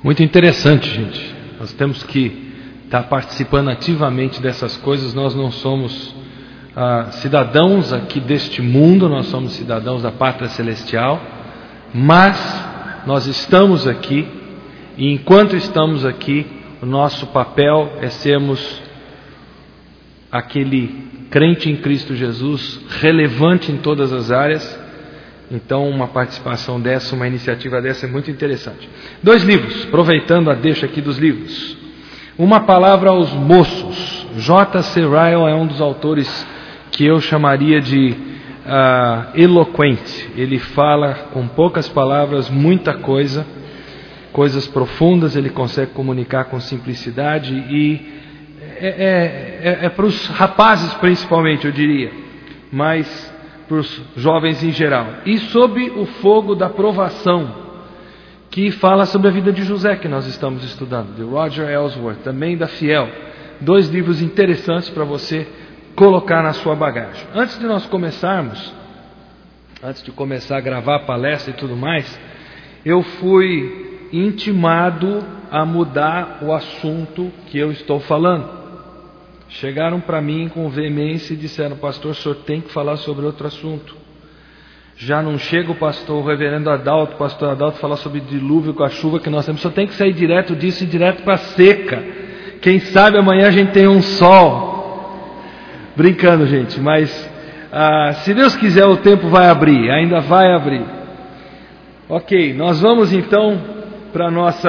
Muito interessante, gente. Nós temos que estar participando ativamente dessas coisas. Nós não somos cidadãos aqui deste mundo, nós somos cidadãos da pátria celestial, mas nós estamos aqui, e enquanto estamos aqui, o nosso papel é sermos aquele crente em Cristo Jesus, relevante em todas as áreas. Então uma participação dessa, uma iniciativa dessa é muito interessante. 2 livros, aproveitando a deixa aqui dos livros. Uma Palavra aos Moços. J.C. Ryle é um dos autores que eu chamaria de eloquente. Ele fala com poucas palavras muita coisa, coisas profundas, ele consegue comunicar com simplicidade e é para os rapazes principalmente, eu diria, mas para os jovens em geral. E Sob o Fogo da Provação, que fala sobre a vida de José, que nós estamos estudando, de Roger Ellsworth, também da Fiel. 2 livros interessantes para você colocar na sua bagagem. Antes de nós começarmos, antes de começar a gravar a palestra e tudo mais, eu fui intimado a mudar o assunto que eu estou falando. Chegaram para mim com veemência e disseram: pastor, o senhor tem que falar sobre outro assunto. Já não chega o reverendo Adalto, pastor Adalto, falar sobre dilúvio com a chuva que nós temos. O senhor tem que sair direto disso e direto para a seca. Quem sabe amanhã a gente tem um sol. Brincando, gente, mas se Deus quiser o tempo vai abrir, ainda vai abrir. Ok, nós vamos então para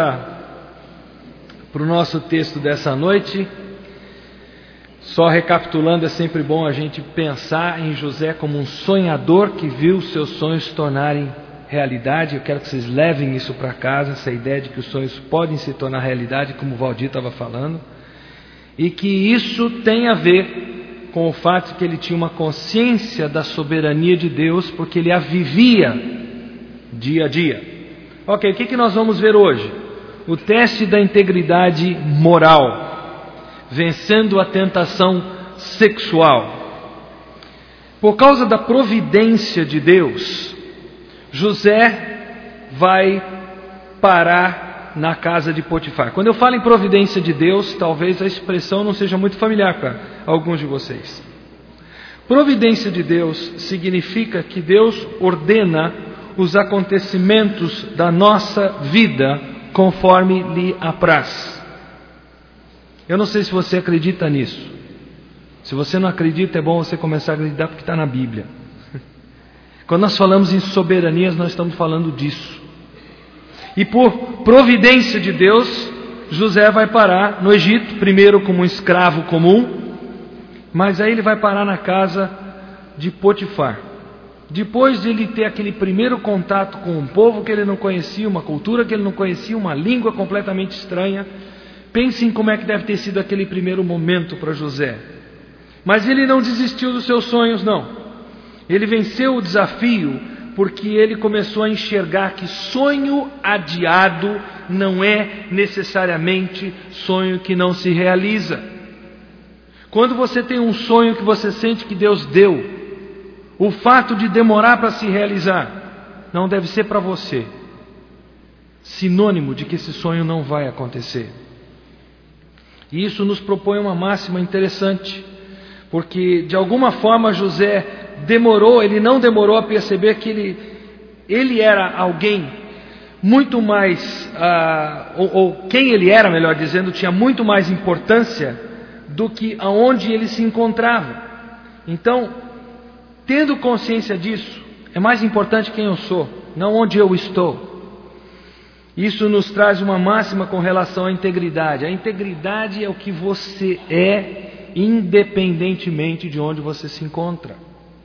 o nosso texto dessa noite. Só recapitulando, é sempre bom a gente pensar em José como um sonhador que viu seus sonhos se tornarem realidade. Eu quero que vocês levem isso para casa, essa ideia de que os sonhos podem se tornar realidade, como o Valdir estava falando, e que isso tem a ver com o fato de que ele tinha uma consciência da soberania de Deus, porque ele a vivia dia a dia. Ok, o que nós vamos ver hoje? O teste da integridade moral, vencendo a tentação sexual. Por causa da providência de Deus, José vai parar na casa de Potifar. Quando eu falo em providência de Deus, talvez a expressão não seja muito familiar para alguns de vocês. Providência de Deus significa que Deus ordena os acontecimentos da nossa vida conforme lhe apraz. Eu não sei se você acredita nisso. Se você não acredita, é bom você começar a acreditar, porque está na Bíblia. Quando nós falamos em soberanias, nós estamos falando disso. E por providência de Deus, José vai parar no Egito, primeiro como um escravo comum, mas aí ele vai parar na casa de Potifar. Depois de ele ter aquele primeiro contato com um povo que ele não conhecia, uma cultura que ele não conhecia, uma língua completamente estranha, pense em como é que deve ter sido aquele primeiro momento para José. Mas ele não desistiu dos seus sonhos, não. Ele venceu o desafio porque ele começou a enxergar que sonho adiado não é necessariamente sonho que não se realiza. Quando você tem um sonho que você sente que Deus deu, o fato de demorar para se realizar não deve ser para você sinônimo de que esse sonho não vai acontecer. E isso nos propõe uma máxima interessante, porque de alguma forma José ele não demorou a perceber que ele era alguém muito mais, ou quem ele era, melhor dizendo, tinha muito mais importância do que aonde ele se encontrava. Então, tendo consciência disso, é mais importante quem eu sou, não onde eu estou. Isso nos traz uma máxima com relação à integridade. A integridade é o que você é, independentemente de onde você se encontra.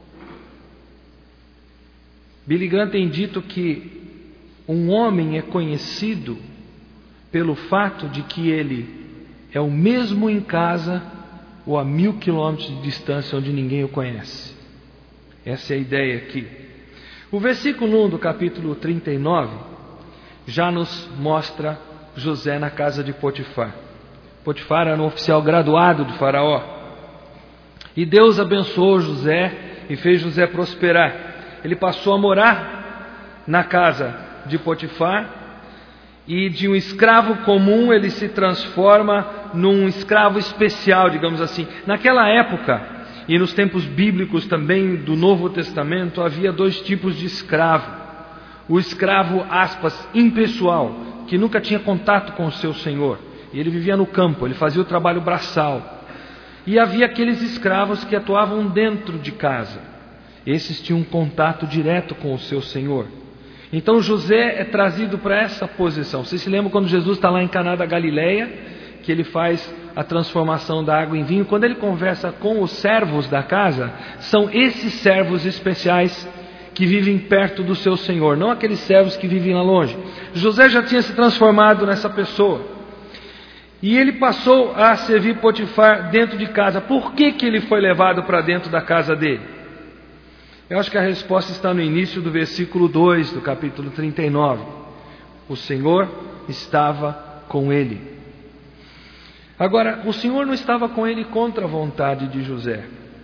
Billy Graham tem dito que um homem é conhecido pelo fato de que ele é o mesmo em casa ou a 1000 quilômetros de distância onde ninguém o conhece. Essa é a ideia aqui. O versículo 1 do capítulo 39 já nos mostra José na casa de Potifar. Potifar era um oficial graduado de Faraó. E Deus abençoou José e fez José prosperar. Ele passou a morar na casa de Potifar e de um escravo comum ele se transforma num escravo especial, digamos assim. Naquela época, e nos tempos bíblicos também do Novo Testamento, havia dois tipos de escravo. O escravo, aspas, impessoal, que nunca tinha contato com o seu senhor. E ele vivia no campo, ele fazia o trabalho braçal. E havia aqueles escravos que atuavam dentro de casa. Esses tinham um contato direto com o seu senhor. Então José é trazido para essa posição. Vocês se lembram quando Jesus está lá em Caná da Galileia, que ele faz a transformação da água em vinho? Quando ele conversa com os servos da casa, são esses servos especiais que vivem perto do seu senhor, não aqueles servos que vivem lá longe. José já tinha se transformado nessa pessoa. E ele passou a servir Potifar dentro de casa. Por que ele foi levado para dentro da casa dele? Eu acho que a resposta está no início do versículo 2 do capítulo 39. O Senhor estava com ele. Agora, o Senhor não estava com ele contra a vontade de José.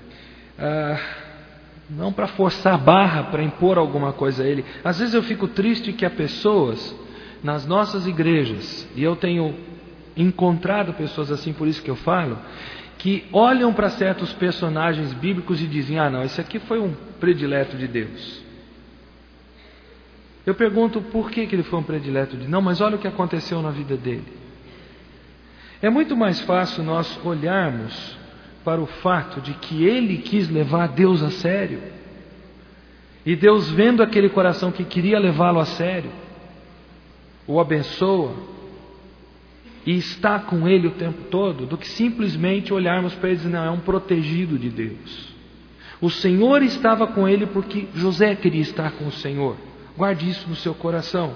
Não para forçar a barra, para impor alguma coisa a ele. Às vezes eu fico triste que há pessoas nas nossas igrejas, e eu tenho encontrado pessoas assim, por isso que eu falo, que olham para certos personagens bíblicos e dizem: ah não, esse aqui foi um predileto de Deus. Eu pergunto por que ele foi um predileto de Deus. Não, mas olha o que aconteceu na vida dele. É muito mais fácil nós olharmos para o fato de que ele quis levar Deus a sério. E Deus, vendo aquele coração que queria levá-lo a sério, o abençoa e está com ele o tempo todo, do que simplesmente olharmos para ele e dizer: não, é um protegido de Deus. O Senhor estava com ele porque José queria estar com o Senhor. Guarde isso no seu coração.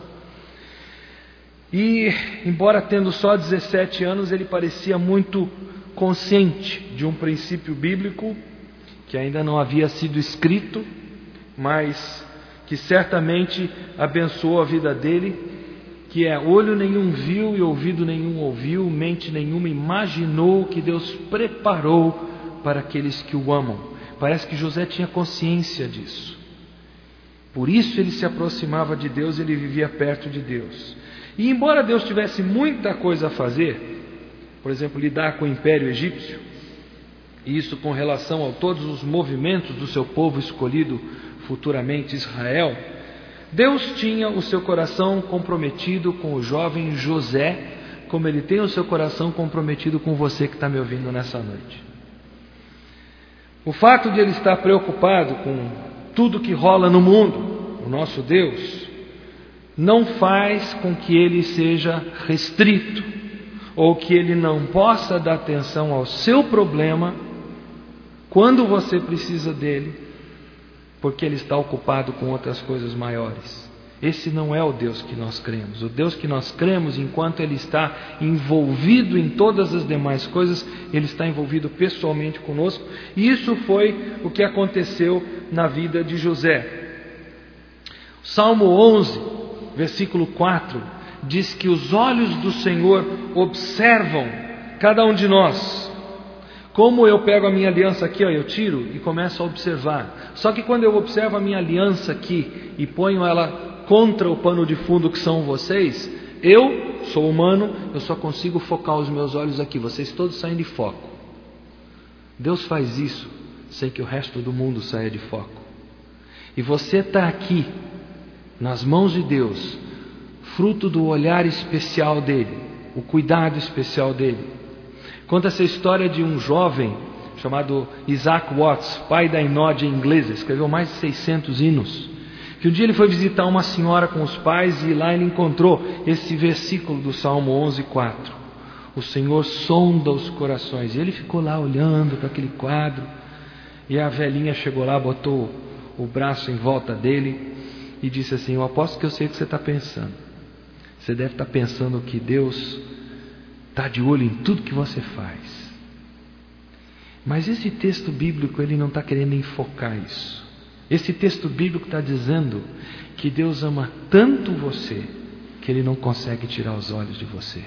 E, embora tendo só 17 anos, ele parecia muito consciente de um princípio bíblico que ainda não havia sido escrito, mas que certamente abençoou a vida dele, que é: olho nenhum viu e ouvido nenhum ouviu, mente nenhuma imaginou que Deus preparou para aqueles que o amam. Parece que José tinha consciência disso. Por isso ele se aproximava de Deus, ele vivia perto de Deus. E embora Deus tivesse muita coisa a fazer, por exemplo, lidar com o Império Egípcio, e isso com relação a todos os movimentos do seu povo escolhido futuramente, Israel, Deus tinha o seu coração comprometido com o jovem José, como Ele tem o seu coração comprometido com você que está me ouvindo nessa noite. O fato de Ele estar preocupado com tudo que rola no mundo, o nosso Deus, não faz com que Ele seja restrito, ou que Ele não possa dar atenção ao seu problema quando você precisa dele, porque Ele está ocupado com outras coisas maiores. Esse não é o Deus que nós cremos. O Deus que nós cremos, enquanto Ele está envolvido em todas as demais coisas, Ele está envolvido pessoalmente conosco. E isso foi o que aconteceu na vida de José. Salmo 11, versículo 4, diz que os olhos do Senhor observam cada um de nós. Como eu pego a minha aliança aqui, eu tiro e começo a observar. Só que quando eu observo a minha aliança aqui e ponho ela contra o pano de fundo que são vocês, eu sou humano, eu só consigo focar os meus olhos aqui. Vocês todos saem de foco. Deus faz isso sem que o resto do mundo saia de foco. E você está aqui nas mãos de Deus, fruto do olhar especial dele, o cuidado especial dele. Conta essa história de um jovem chamado Isaac Watts, pai da Inódia inglesa, escreveu mais de 600 hinos, que um dia ele foi visitar uma senhora com os pais e lá ele encontrou esse versículo do Salmo 11:4. O Senhor sonda os corações. E ele ficou lá olhando para aquele quadro, e a velhinha chegou lá, botou o braço em volta dele e disse assim: eu aposto que eu sei o que você está pensando. Você deve estar pensando que Deus está de olho em tudo que você faz. Mas esse texto bíblico, ele não está querendo enfocar isso. Esse texto bíblico está dizendo que Deus ama tanto você que Ele não consegue tirar os olhos de você.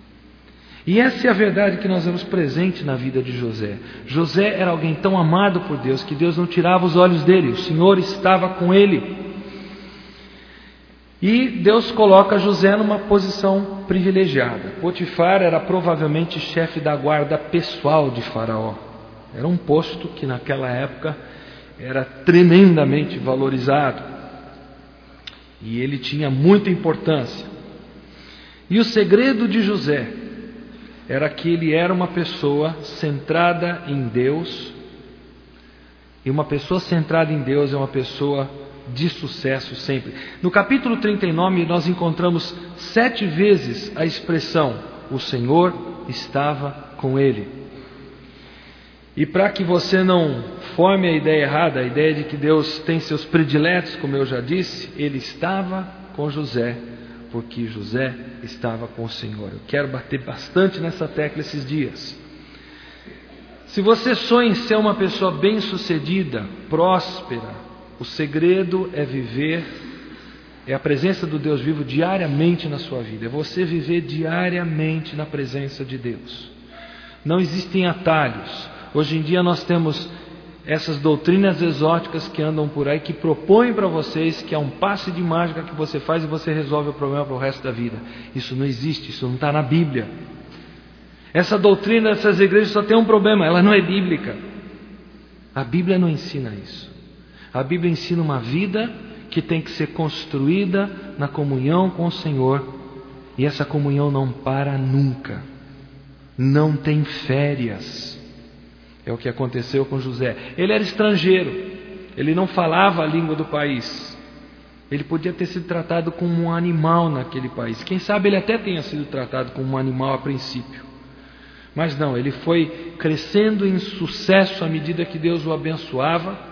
E essa é a verdade que nós vemos presente na vida de José. José era alguém tão amado por Deus que Deus não tirava os olhos dele. O Senhor estava com ele. E Deus coloca José numa posição privilegiada. Potifar era provavelmente chefe da guarda pessoal de Faraó. Era um posto que naquela época era tremendamente valorizado. E ele tinha muita importância. E o segredo de José era que ele era uma pessoa centrada em Deus. E uma pessoa centrada em Deus é uma pessoa de sucesso sempre. No capítulo 39 nós encontramos 7 vezes a expressão: o Senhor estava com ele. E para que você não forme a ideia errada, a ideia de que Deus tem seus prediletos, como eu já disse, ele estava com José, porque José estava com o Senhor. Eu quero bater bastante nessa tecla esses dias. Se você sonha em ser uma pessoa bem-sucedida, próspera, o segredo é viver, é a presença do Deus vivo diariamente na sua vida. É você viver diariamente na presença de Deus. Não existem atalhos. Hoje em dia nós temos essas doutrinas exóticas que andam por aí, que propõem para vocês que é um passe de mágica que você faz e você resolve o problema para o resto da vida. Isso não existe, isso não está na Bíblia. Essa doutrina dessas igrejas só tem um problema: ela não é bíblica. A Bíblia não ensina isso. A Bíblia ensina uma vida que tem que ser construída na comunhão com o Senhor, e essa comunhão não para nunca, não tem férias. É o que aconteceu com José. Ele era estrangeiro, ele não falava a língua do país, ele podia ter sido tratado como um animal naquele país. Quem sabe ele até tenha sido tratado como um animal a princípio, mas não, ele foi crescendo em sucesso à medida que Deus o abençoava.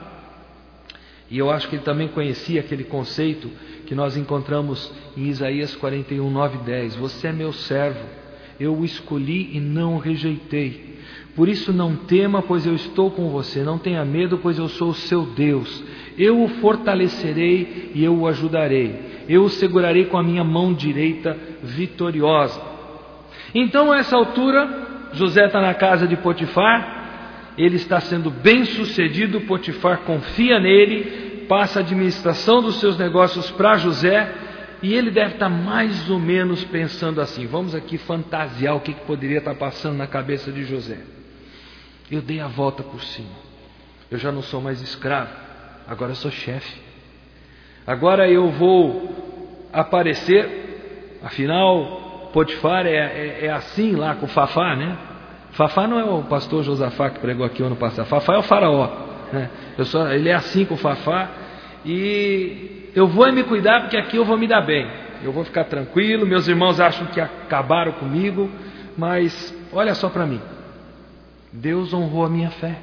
E eu acho que ele também conhecia aquele conceito que nós encontramos em Isaías 41, 9 e 10. Você é meu servo, eu o escolhi e não o rejeitei. Por isso não tema, pois eu estou com você. Não tenha medo, pois eu sou o seu Deus. Eu o fortalecerei e eu o ajudarei. Eu o segurarei com a minha mão direita vitoriosa. Então a essa altura, José está na casa de Potifar. Ele está sendo bem sucedido, Potifar confia nele, passa a administração dos seus negócios para José, e ele deve estar mais ou menos pensando assim: vamos aqui fantasiar o que poderia estar passando na cabeça de José. Eu dei a volta por cima, eu já não sou mais escravo, agora eu sou chefe, agora eu vou aparecer, afinal Potifar é assim lá com Fafá, né? Fafá não é o pastor Josafá que pregou aqui ano passado. Fafá é o faraó, né? Ele é assim com o Fafá. E eu vou me cuidar, porque aqui eu vou me dar bem. Eu vou ficar tranquilo. Meus irmãos acham que acabaram comigo, mas olha só para mim. Deus honrou a minha fé.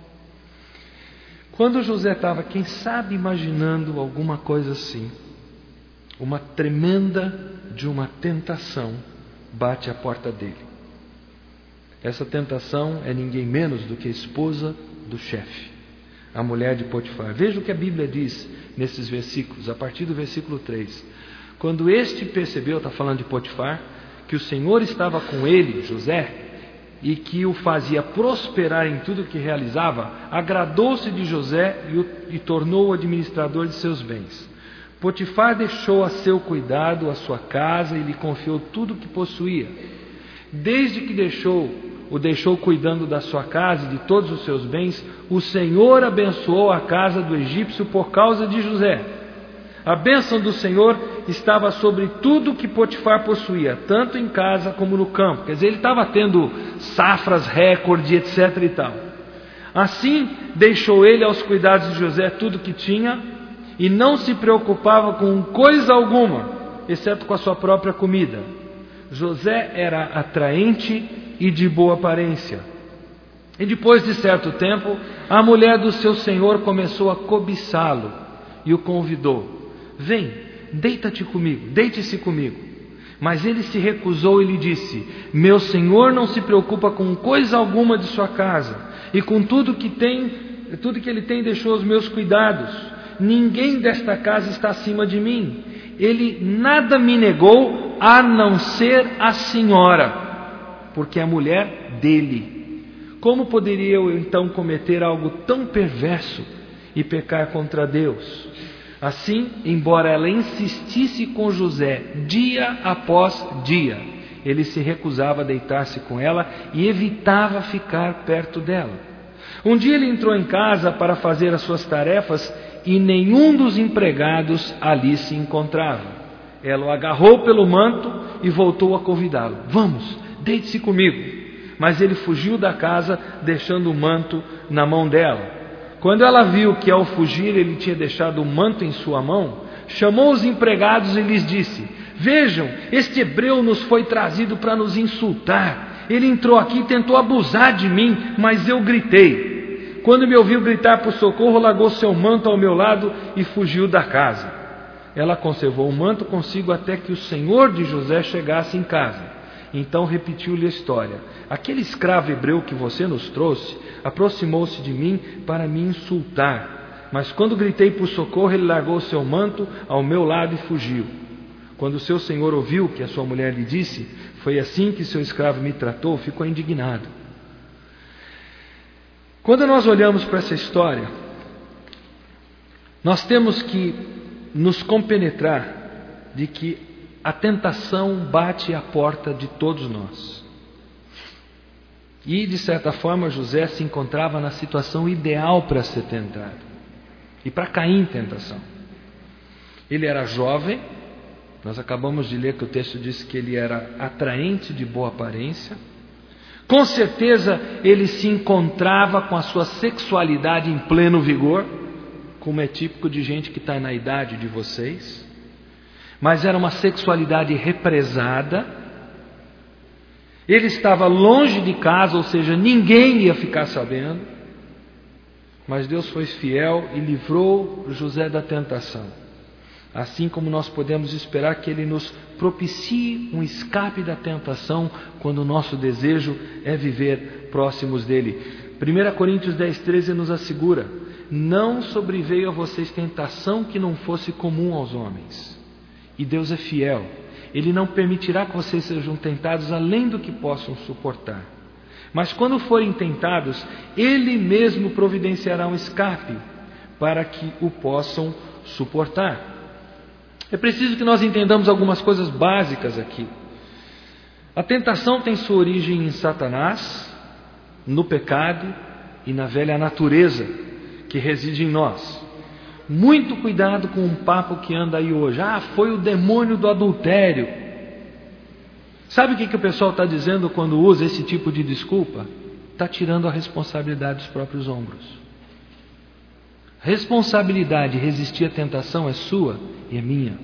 Quando José estava, quem sabe, imaginando alguma coisa assim, uma tremenda de uma tentação bate à porta dele. Essa tentação é ninguém menos do que a esposa do chefe, a mulher de Potifar. Veja o que a Bíblia diz nesses versículos, a partir do versículo 3. Quando este percebeu, está falando de Potifar, que o Senhor estava com ele, José, e que o fazia prosperar em tudo que realizava, agradou-se de José e tornou-o administrador de seus bens. Potifar deixou a seu cuidado a sua casa e lhe confiou tudo o que possuía. Desde que o deixou cuidando da sua casa e de todos os seus bens, o Senhor abençoou a casa do egípcio por causa de José. A bênção do Senhor estava sobre tudo que Potifar possuía, tanto em casa como no campo. Quer dizer, ele estava tendo safras, recorde, etc. e tal. Assim, deixou ele aos cuidados de José tudo o que tinha e não se preocupava com coisa alguma, exceto com a sua própria comida. José era atraente e de boa aparência. E depois de certo tempo, a mulher do seu senhor começou a cobiçá-lo e o convidou: vem, deita-te comigo, deite-se comigo. Mas ele se recusou e lhe disse: meu senhor não se preocupa com coisa alguma de sua casa, e com tudo que ele tem deixou os meus cuidados. Ninguém desta casa está acima de mim. Ele nada me negou, a não ser a senhora, porque é a mulher dele. Como poderia eu então cometer algo tão perverso e pecar contra Deus? Assim, embora ela insistisse com José dia após dia, ele se recusava a deitar-se com ela e evitava ficar perto dela. Um dia ele entrou em casa para fazer as suas tarefas e nenhum dos empregados ali se encontrava. Ela o agarrou pelo manto e voltou a convidá-lo. Vamos, deite-se comigo. Mas ele fugiu da casa, deixando o manto na mão dela. Quando ela viu que ao fugir ele tinha deixado o manto em sua mão, chamou os empregados e lhes disse: vejam, este hebreu nos foi trazido para nos insultar. Ele entrou aqui e tentou abusar de mim, mas eu gritei. Quando me ouviu gritar por socorro, largou seu manto ao meu lado e fugiu da casa. Ela conservou o manto consigo até que o senhor de José chegasse em casa. Então repetiu-lhe a história. Aquele escravo hebreu que você nos trouxe aproximou-se de mim para me insultar. Mas quando gritei por socorro, ele largou seu manto ao meu lado e fugiu. Quando seu senhor ouviu o que a sua mulher lhe disse, foi assim que seu escravo me tratou, ficou indignado. Quando nós olhamos para essa história, nós temos que nos compenetrar de que a tentação bate à porta de todos nós. E, de certa forma, José se encontrava na situação ideal para ser tentado e para cair em tentação. Ele era jovem, nós acabamos de ler que o texto diz que ele era atraente, de boa aparência. Com certeza ele se encontrava com a sua sexualidade em pleno vigor, como é típico de gente que está na idade de vocês. Mas era uma sexualidade represada. Ele estava longe de casa, ou seja, ninguém ia ficar sabendo. Mas Deus foi fiel e livrou José da tentação. Assim como nós podemos esperar que Ele nos propicie um escape da tentação quando o nosso desejo é viver próximos dEle. 1 Coríntios 10:13 nos assegura: não sobreveio a vocês tentação que não fosse comum aos homens. E Deus é fiel. Ele não permitirá que vocês sejam tentados além do que possam suportar. Mas quando forem tentados, Ele mesmo providenciará um escape para que o possam suportar. É preciso que nós entendamos algumas coisas básicas aqui. A tentação tem sua origem em Satanás, no pecado e na velha natureza que reside em nós. Muito cuidado com um papo que anda aí hoje. Foi o demônio do adultério. Sabe o que o pessoal está dizendo quando usa esse tipo de desculpa? Está tirando a responsabilidade dos próprios ombros. Responsabilidade de resistir à tentação é sua e é minha.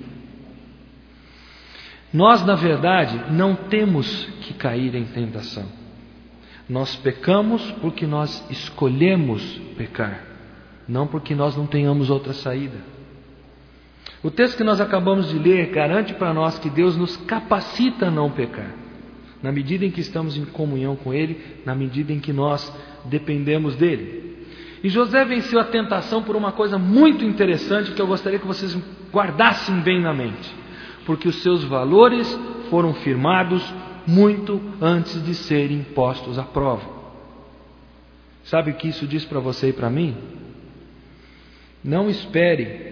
Nós, na verdade, não temos que cair em tentação. Nós pecamos porque nós escolhemos pecar, não porque nós não tenhamos outra saída. O texto que nós acabamos de ler garante para nós que Deus nos capacita a não pecar, na medida em que estamos em comunhão com Ele, na medida em que nós dependemos dEle. E José venceu a tentação por uma coisa muito interessante que eu gostaria que vocês guardassem bem na mente, porque os seus valores foram firmados muito antes de serem postos à prova. Sabe o que isso diz para você e para mim? Não espere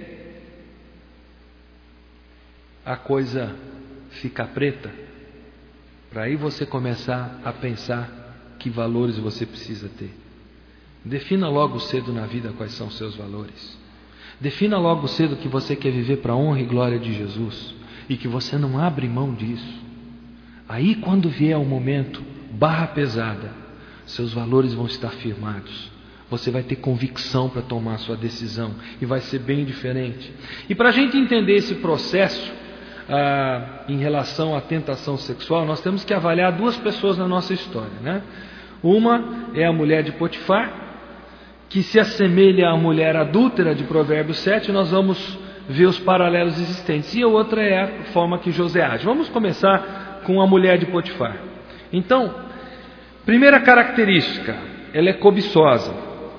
a coisa ficar preta para aí você começar a pensar que valores você precisa ter. Defina logo cedo na vida quais são os seus valores. Defina logo cedo que você quer viver para a honra e glória de Jesus e que você não abre mão disso. Aí, quando vier o momento, barra pesada, seus valores vão estar firmados. Você vai ter convicção para tomar a sua decisão e vai ser bem diferente. E para a gente entender esse processo em relação à tentação sexual, nós temos que avaliar duas pessoas na nossa história, né? Uma é a mulher de Potifar, que se assemelha à mulher adúltera de Provérbios 7, nós vamos ver os paralelos existentes. E a outra é a forma que José age. Vamos começar com a mulher de Potifar. Então, primeira característica, ela é cobiçosa.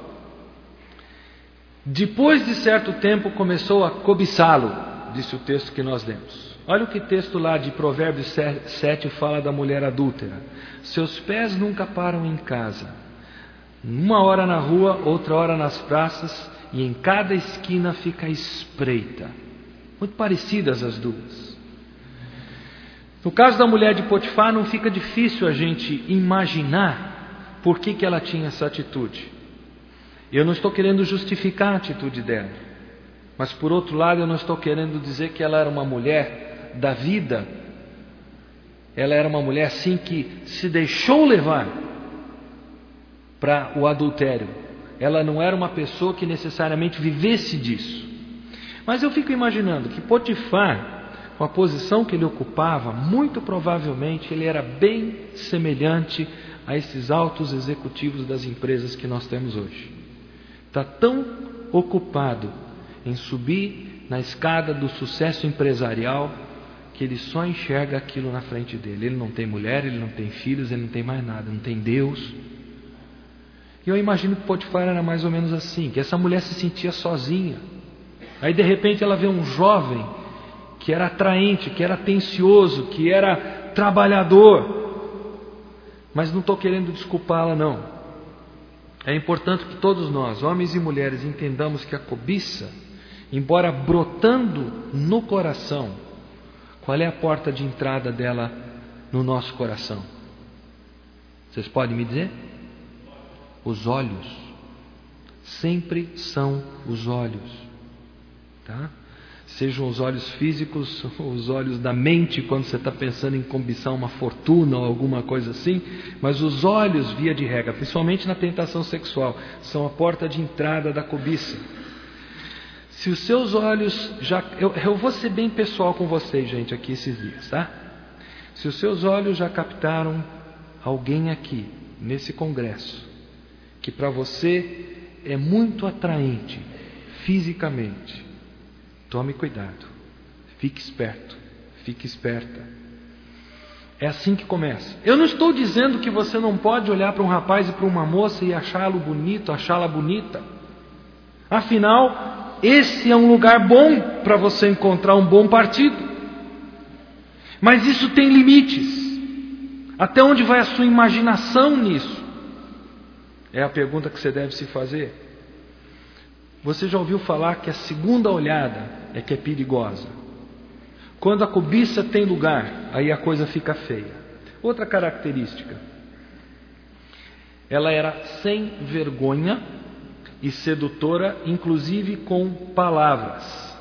Depois de certo tempo começou a cobiçá-lo, disse o texto que nós lemos. Olha o que o texto lá de Provérbios 7 fala da mulher adúltera. Seus pés nunca param em casa. Uma hora na rua, outra hora nas praças, e em cada esquina fica a espreita. Muito parecidas as duas. No caso da mulher de Potifar, não fica difícil a gente imaginar por que ela tinha essa atitude. Eu não estou querendo justificar a atitude dela, mas por outro lado eu não estou querendo dizer que ela era uma mulher da vida. Ela era uma mulher assim que se deixou levar para o adultério. Ela não era uma pessoa que necessariamente vivesse disso. Mas eu fico imaginando que Potifar, com a posição que ele ocupava, muito provavelmente ele era bem semelhante a esses altos executivos das empresas que nós temos hoje. Está tão ocupado em subir na escada do sucesso empresarial que ele só enxerga aquilo na frente dele. Ele não tem mulher, ele não tem filhos, ele não tem mais nada, não tem Deus. E eu imagino que Potifar era mais ou menos assim, que essa mulher se sentia sozinha. Aí de repente ela vê um jovem que era atraente, que era atencioso, que era trabalhador. Mas não estou querendo desculpá-la não. É importante que todos nós, homens e mulheres, entendamos que a cobiça, embora brotando no coração, qual é a porta de entrada dela no nosso coração? Vocês podem me dizer? Os olhos. Sempre são os olhos, tá? Sejam os olhos físicos, os olhos da mente, quando você está pensando em cobiçar uma fortuna ou alguma coisa assim, mas os olhos, via de regra, principalmente na tentação sexual, são a porta de entrada da cobiça. Se os seus olhos já... Eu vou ser bem pessoal com vocês, gente, aqui esses dias, tá? Se os seus olhos já captaram alguém aqui, nesse congresso, que para você é muito atraente fisicamente, tome cuidado, fique esperto, fique esperta. É assim que começa. Eu não estou dizendo que você não pode olhar para um rapaz e para uma moça e achá-lo bonito, achá-la bonita. Afinal, esse é um lugar bom para você encontrar um bom partido. Mas isso tem limites. Até onde vai a sua imaginação nisso? É a pergunta que você deve se fazer. Você já ouviu falar que a segunda olhada é que é perigosa? Quando a cobiça tem lugar, aí a coisa fica feia. Outra característica. Ela era sem vergonha e sedutora, inclusive com palavras.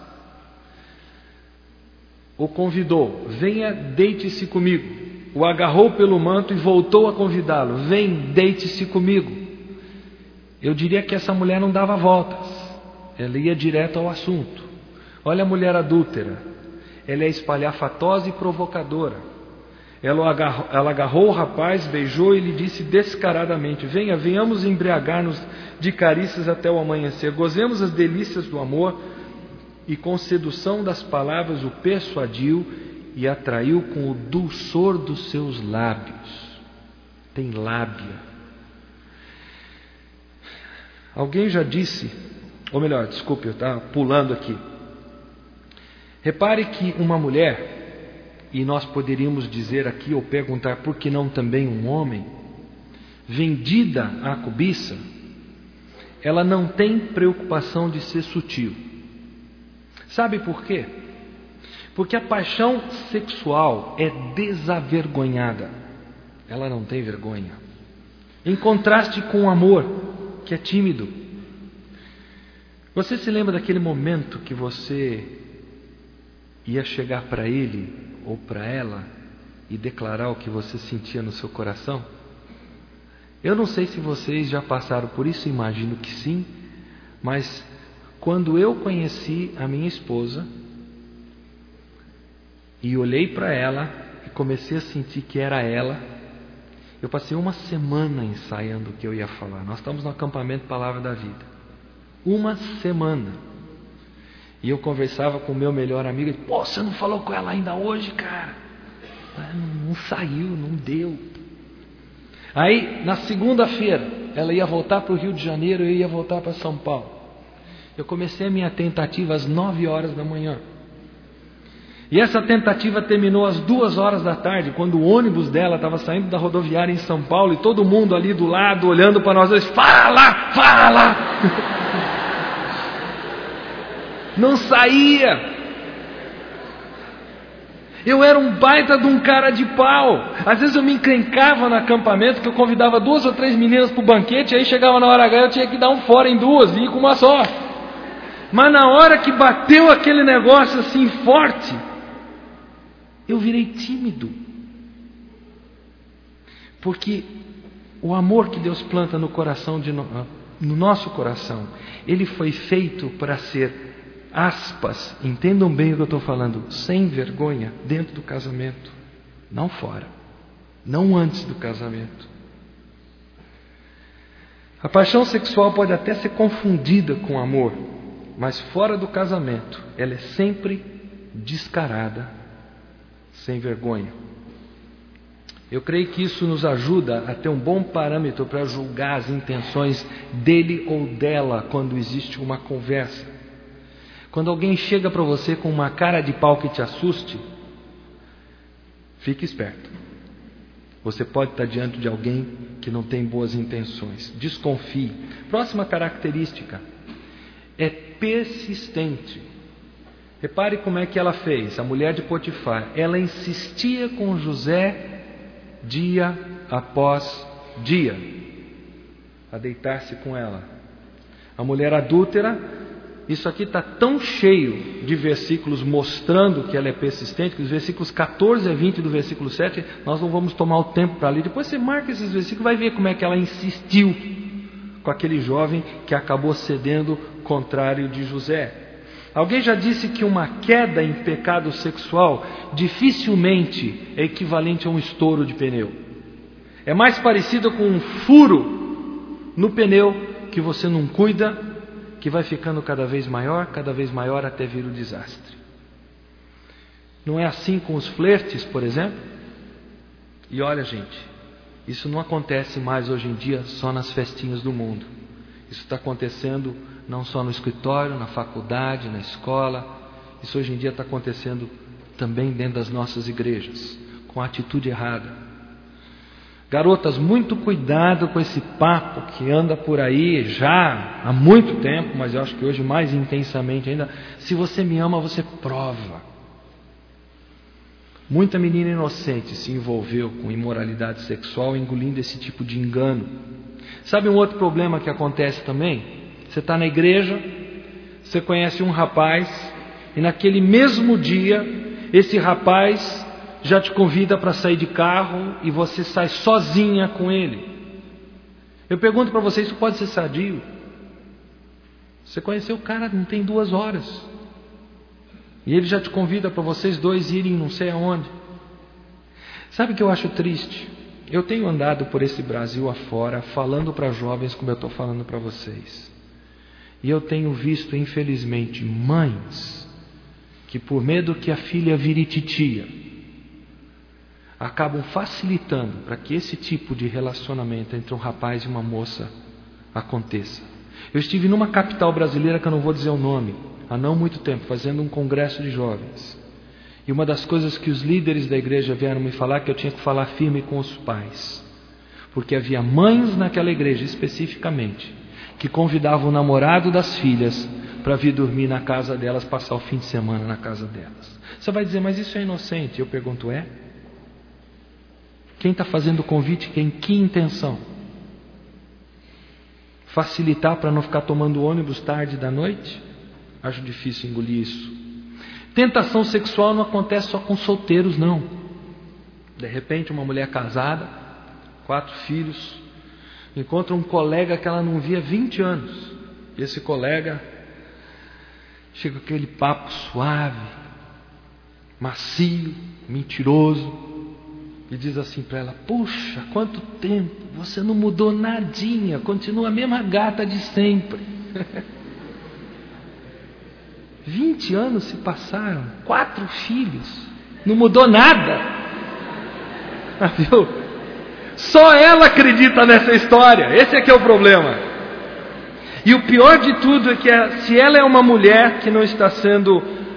O convidou, venha, deite-se comigo. O agarrou pelo manto e voltou a convidá-lo, vem, deite-se comigo. Eu diria que essa mulher não dava voltas, ela ia direto ao assunto. Olha a mulher adúltera, ela é espalhafatosa e provocadora. Ela agarrou o rapaz, beijou e lhe disse descaradamente: venhamos embriagar-nos de carícias até o amanhecer, gozemos as delícias do amor. E com sedução das palavras o persuadiu e atraiu com o dulçor dos seus lábios. Tem lábia. Alguém já disse, ou melhor, desculpe, eu estava pulando aqui. Repare que uma mulher, e nós poderíamos dizer aqui ou perguntar por que não também um homem, vendida à cobiça, ela não tem preocupação de ser sutil. Sabe por quê? Porque a paixão sexual é desavergonhada. Ela não tem vergonha. Em contraste com o amor, que é tímido. Você se lembra daquele momento que você ia chegar para ele ou para ela e declarar o que você sentia no seu coração? Eu não sei se vocês já passaram por isso, imagino que sim, mas quando eu conheci a minha esposa e olhei para ela e comecei a sentir que era ela, eu passei uma semana ensaiando o que eu ia falar. Nós estamos no acampamento Palavra da Vida. Uma semana. E eu conversava com o meu melhor amigo. Ele, pô, você não falou com ela ainda hoje, cara? Não saiu, não deu. Aí, na segunda-feira, ela ia voltar para o Rio de Janeiro, eu ia voltar para São Paulo. Eu comecei a minha tentativa às 9 horas da manhã. E essa tentativa terminou às 2 horas da tarde, quando o ônibus dela estava saindo da rodoviária em São Paulo e todo mundo ali do lado olhando para nós dois, fala! Não saía. Eu era um baita de um cara de pau. Às vezes eu me encrencava no acampamento, que eu convidava 2 ou 3 meninas para o banquete, aí chegava na hora H, eu tinha que dar um fora em 2, e ir com uma só. Mas na hora que bateu aquele negócio assim forte, eu virei tímido. Porque o amor que Deus planta no coração no nosso coração, ele foi feito para ser, aspas, entendam bem o que eu estou falando, sem vergonha, dentro do casamento, não fora, não antes do casamento. A paixão sexual pode até ser confundida com amor, mas fora do casamento, ela é sempre descarada, sem vergonha. Eu creio que isso nos ajuda a ter um bom parâmetro para julgar as intenções dele ou dela quando existe uma conversa. Quando alguém chega para você com uma cara de pau que te assuste, fique esperto. Você pode estar diante de alguém que não tem boas intenções. Desconfie. Próxima característica é persistente. Repare como é que ela fez, a mulher de Potifar. Ela insistia com José dia após dia a deitar-se com ela. A mulher adúltera, isso aqui está tão cheio de versículos mostrando que ela é persistente, que os versículos 14 a 20 do versículo 7, nós não vamos tomar o tempo para ler. Depois você marca esses versículos e vai ver como é que ela insistiu com aquele jovem que acabou cedendo contrário de José. Alguém já disse que uma queda em pecado sexual dificilmente é equivalente a um estouro de pneu. É mais parecido com um furo no pneu que você não cuida, que vai ficando cada vez maior até vir o desastre. Não é assim com os flertes, por exemplo? E olha, gente, isso não acontece mais hoje em dia só nas festinhas do mundo. Isso está acontecendo não só no escritório, na faculdade, na escola. Isso hoje em dia está acontecendo também dentro das nossas igrejas, com a atitude errada. Garotas, muito cuidado com esse papo que anda por aí já há muito tempo, mas eu acho que hoje mais intensamente ainda. Se você me ama, você prova. Muita menina inocente se envolveu com imoralidade sexual, engolindo esse tipo de engano. Sabe um outro problema que acontece também? Você está na igreja, você conhece um rapaz, e naquele mesmo dia, esse rapaz já te convida para sair de carro e você sai sozinha com ele. Eu pergunto para você, isso pode ser sadio? Você conheceu o cara, não tem 2 horas. E ele já te convida para vocês dois irem não sei aonde. Sabe o que eu acho triste? Eu tenho andado por esse Brasil afora, falando para jovens como eu estou falando para vocês. E eu tenho visto, infelizmente, mães que por medo que a filha vire titia, acabam facilitando para que esse tipo de relacionamento entre um rapaz e uma moça aconteça. Eu estive numa capital brasileira que eu não vou dizer o nome, há não muito tempo, fazendo um congresso de jovens. E uma das coisas que os líderes da igreja vieram me falar, que eu tinha que falar firme com os pais. Porque havia mães naquela igreja especificamente, que convidavam o namorado das filhas para vir dormir na casa delas, passar o fim de semana na casa delas. Você vai dizer, mas isso é inocente? Eu pergunto, é? Quem está fazendo o convite tem que intenção? Facilitar para não ficar tomando ônibus tarde da noite? Acho difícil engolir isso. Tentação sexual não acontece só com solteiros, não. De repente uma mulher casada, 4 filhos, encontra um colega que ela não via há 20 anos. E esse colega chega com aquele papo suave, macio, mentiroso, e diz assim para ela, puxa, quanto tempo, você não mudou nadinha, continua a mesma gata de sempre. 20 anos se passaram, 4 filhos, não mudou nada. Viu? Só ela acredita nessa história, esse é que é o problema. E o pior de tudo é que se ela é uma mulher que não está sendo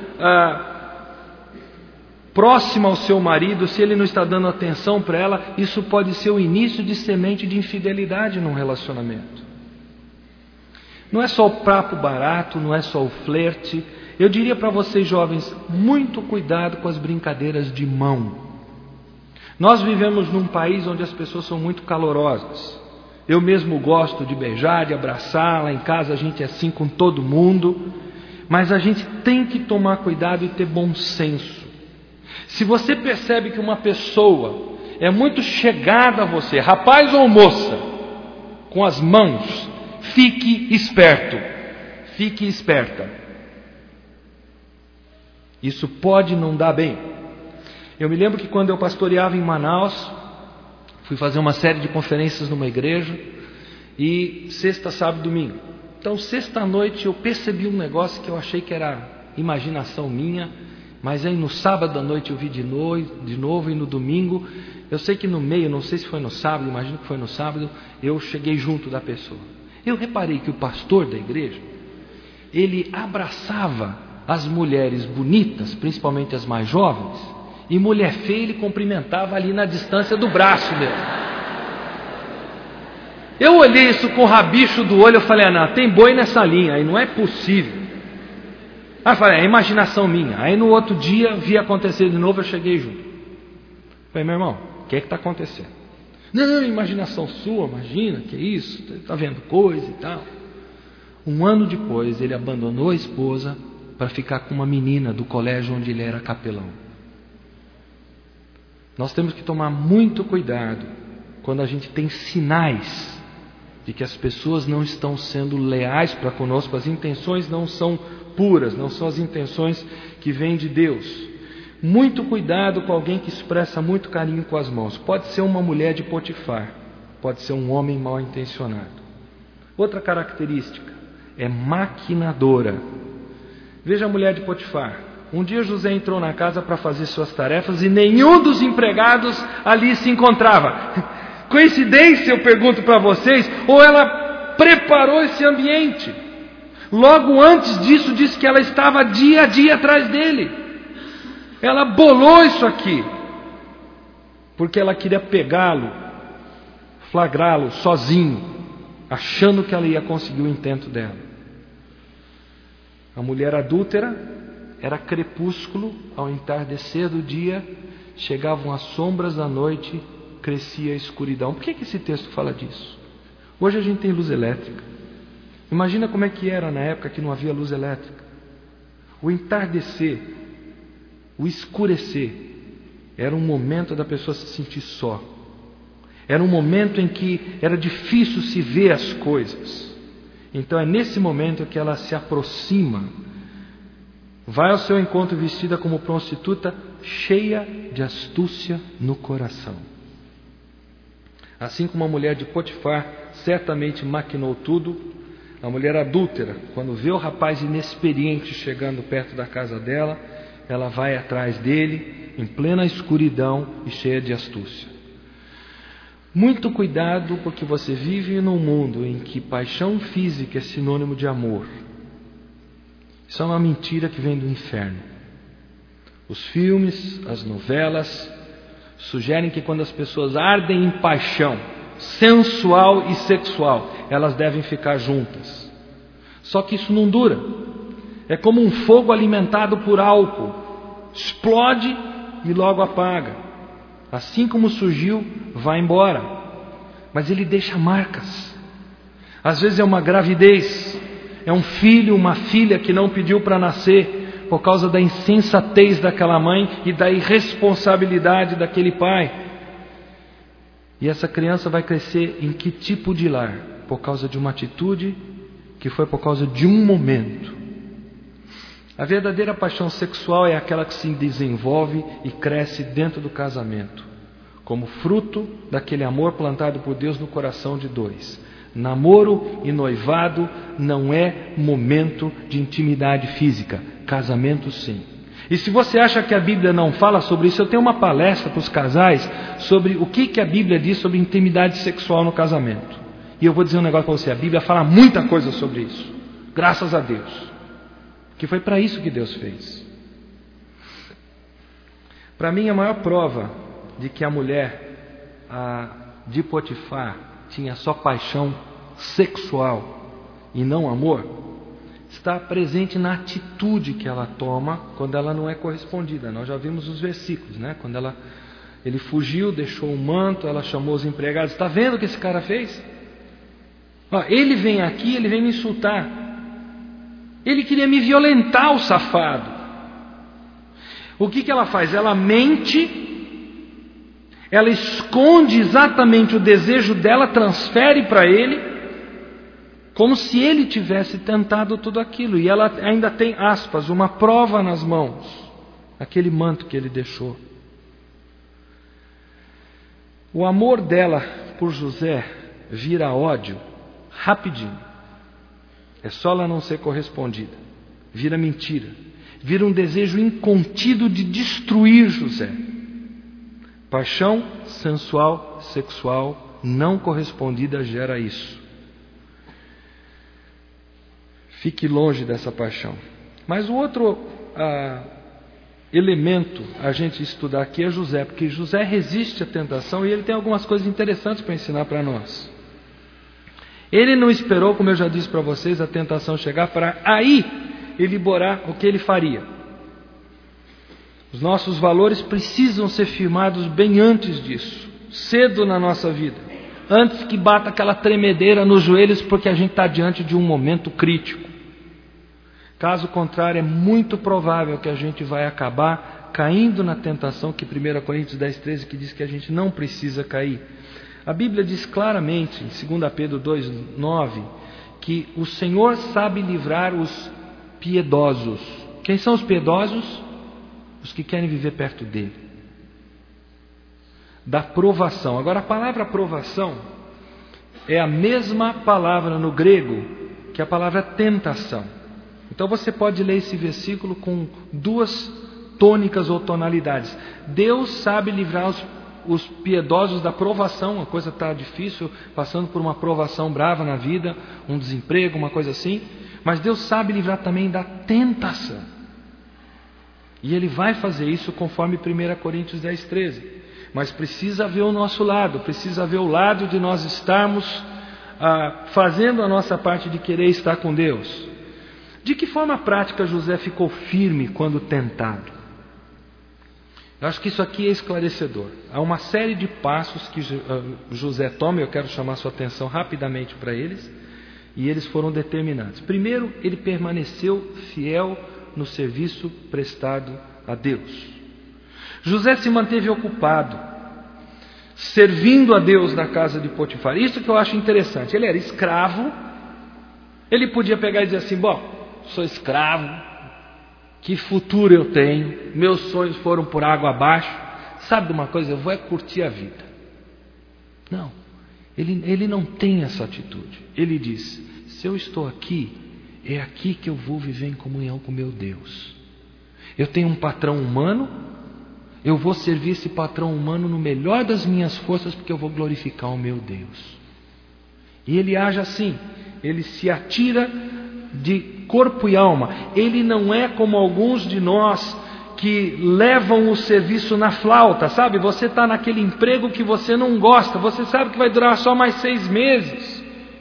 próxima ao seu marido, se ele não está dando atenção para ela, isso pode ser o início de semente de infidelidade num relacionamento. Não é só o papo barato, não é só o flerte, Eu diria para vocês jovens, muito cuidado com as brincadeiras de mão. Nós vivemos num país onde as pessoas são muito calorosas. Eu mesmo gosto de beijar, de abraçar, lá em casa a gente é assim com todo mundo. Mas a gente tem que tomar cuidado e ter bom senso. Se você percebe que uma pessoa é muito chegada a você, rapaz ou moça, com as mãos, fique esperto, fique esperta. Isso pode não dar bem. Eu me lembro que quando eu pastoreava em Manaus, fui fazer uma série de conferências numa igreja, e sexta, sábado e domingo. Então, sexta-noite eu percebi um negócio que eu achei que era imaginação minha, mas aí no sábado à noite eu vi de novo, e no domingo, eu sei que no meio, não sei se foi no sábado, imagino que foi no sábado, eu cheguei junto da pessoa. Eu reparei que o pastor da igreja, ele abraçava as mulheres bonitas, principalmente as mais jovens, e mulher feia ele cumprimentava ali na distância do braço dele. Eu olhei isso com o rabicho do olho, eu falei, não, tem boi nessa linha, aí não é possível. Aí eu falei, é imaginação minha. Aí no outro dia, vi acontecer de novo, eu cheguei junto. Falei, meu irmão, o que está acontecendo? Não, imaginação sua, imagina, que isso, está vendo coisa e tal. Um ano depois, ele abandonou a esposa para ficar com uma menina do colégio onde ele era capelão. Nós temos que tomar muito cuidado quando a gente tem sinais de que as pessoas não estão sendo leais para conosco, as intenções não são puras, não são as intenções que vêm de Deus. Muito cuidado com alguém que expressa muito carinho com as mãos. Pode ser uma mulher de Potifar, pode ser um homem mal intencionado. Outra característica é maquinadora. Veja a mulher de Potifar. Um dia José entrou na casa para fazer suas tarefas e nenhum dos empregados ali se encontrava. Coincidência, eu pergunto para vocês, ou ela preparou esse ambiente? Logo antes disso, disse que ela estava dia a dia atrás dele. Ela bolou isso aqui, porque ela queria pegá-lo, flagrá-lo sozinho, achando que ela ia conseguir o intento dela. A mulher adúltera, era crepúsculo, ao entardecer do dia, chegavam as sombras da noite, crescia a escuridão. Por que esse texto fala disso? Hoje a gente tem luz elétrica. Imagina como é que era na época que não havia luz elétrica. O entardecer, o escurecer, era um momento da pessoa se sentir só. Era um momento em que era difícil se ver as coisas. Então é nesse momento que ela se aproxima, vai ao seu encontro vestida como prostituta, cheia de astúcia no coração. Assim como a mulher de Potifar certamente maquinou tudo, a mulher adúltera, quando vê o rapaz inexperiente chegando perto da casa dela, ela vai atrás dele, em plena escuridão e cheia de astúcia. Muito cuidado, porque você vive num mundo em que paixão física é sinônimo de amor. Isso é uma mentira que vem do inferno. Os filmes, as novelas, sugerem que quando as pessoas ardem em paixão sensual e sexual, elas devem ficar juntas. Só que isso não dura. É como um fogo alimentado por álcool. Explode e logo apaga. Assim como surgiu, vai embora. Mas ele deixa marcas. Às vezes é uma gravidez, é um filho, uma filha que não pediu para nascer, por causa da insensatez daquela mãe e da irresponsabilidade daquele pai. E essa criança vai crescer em que tipo de lar? Por causa de uma atitude que foi por causa de um momento. A verdadeira paixão sexual é aquela que se desenvolve e cresce dentro do casamento, como fruto daquele amor plantado por Deus no coração de dois. Namoro e noivado não é momento de intimidade física. Casamento, sim. E se você acha que a Bíblia não fala sobre isso, eu tenho uma palestra para os casais sobre o que a Bíblia diz sobre intimidade sexual no casamento. E eu vou dizer um negócio para você: a Bíblia fala muita coisa sobre isso. Graças a Deus. Que foi para isso que Deus fez. Para mim, a maior prova de que a mulher de Potifar tinha só paixão sexual e não amor, está presente na atitude que ela toma quando ela não é correspondida. Nós já vimos os versículos, né? Quando ele fugiu, deixou o manto, ela chamou os empregados. Está vendo o que esse cara fez? Ele vem aqui, ele vem me insultar. Ele queria me violentar, o safado. O que ela faz? Ela mente, ela esconde exatamente o desejo dela, transfere para ele, como se ele tivesse tentado tudo aquilo. E ela ainda tem, aspas, uma prova nas mãos, aquele manto que ele deixou. O amor dela por José vira ódio rapidinho. É só ela não ser correspondida. Vira mentira. Vira um desejo incontido de destruir José. Paixão sensual, sexual, não correspondida gera isso. Fique longe dessa paixão. Mas o outro elemento a gente estudar aqui é José, porque José resiste à tentação e ele tem algumas coisas interessantes para ensinar para nós. Ele não esperou, como eu já disse para vocês, a tentação chegar para aí elaborar o que ele faria. Os nossos valores precisam ser firmados bem antes disso, cedo na nossa vida, antes que bata aquela tremedeira nos joelhos porque a gente está diante de um momento crítico. Caso contrário, é muito provável que a gente vai acabar caindo na tentação que 1 Coríntios 10:13 que diz que a gente não precisa cair. A Bíblia diz claramente, em 2 Pedro 2:9, que o Senhor sabe livrar os piedosos. Quem são os piedosos? Os que querem viver perto dele. Da provação. Agora, a palavra provação é a mesma palavra no grego que a palavra tentação. Então você pode ler esse versículo com duas tônicas ou tonalidades. Deus sabe livrar os piedosos da provação. A coisa está difícil, passando por uma provação brava na vida, um desemprego, uma coisa assim. Mas Deus sabe livrar também da tentação. E Ele vai fazer isso conforme 1 Coríntios 10:13. Mas precisa ver o nosso lado, precisa ver o lado de nós estarmos fazendo a nossa parte de querer estar com Deus. De que forma prática José ficou firme quando tentado? Eu acho que isso aqui é esclarecedor. Há uma série de passos que José toma, eu quero chamar sua atenção rapidamente para eles, e eles foram determinantes. Primeiro, ele permaneceu fiel no serviço prestado a Deus. José se manteve ocupado, servindo a Deus na casa de Potifar. Isso que eu acho interessante. Ele era escravo, ele podia pegar e dizer assim: bom, sou escravo, que futuro eu tenho, meus sonhos foram por água abaixo, sabe de uma coisa, eu vou curtir a vida. Não, ele não tem essa atitude. Ele diz: se eu estou aqui, é aqui que eu vou viver em comunhão com meu Deus. Eu tenho um patrão humano, eu vou servir esse patrão humano no melhor das minhas forças, porque eu vou glorificar o meu Deus. E ele age assim, ele se atira de corpo e alma. Ele não é como alguns de nós que levam o serviço na flauta, sabe? Você está naquele emprego que você não gosta, você sabe que vai durar só mais 6 meses.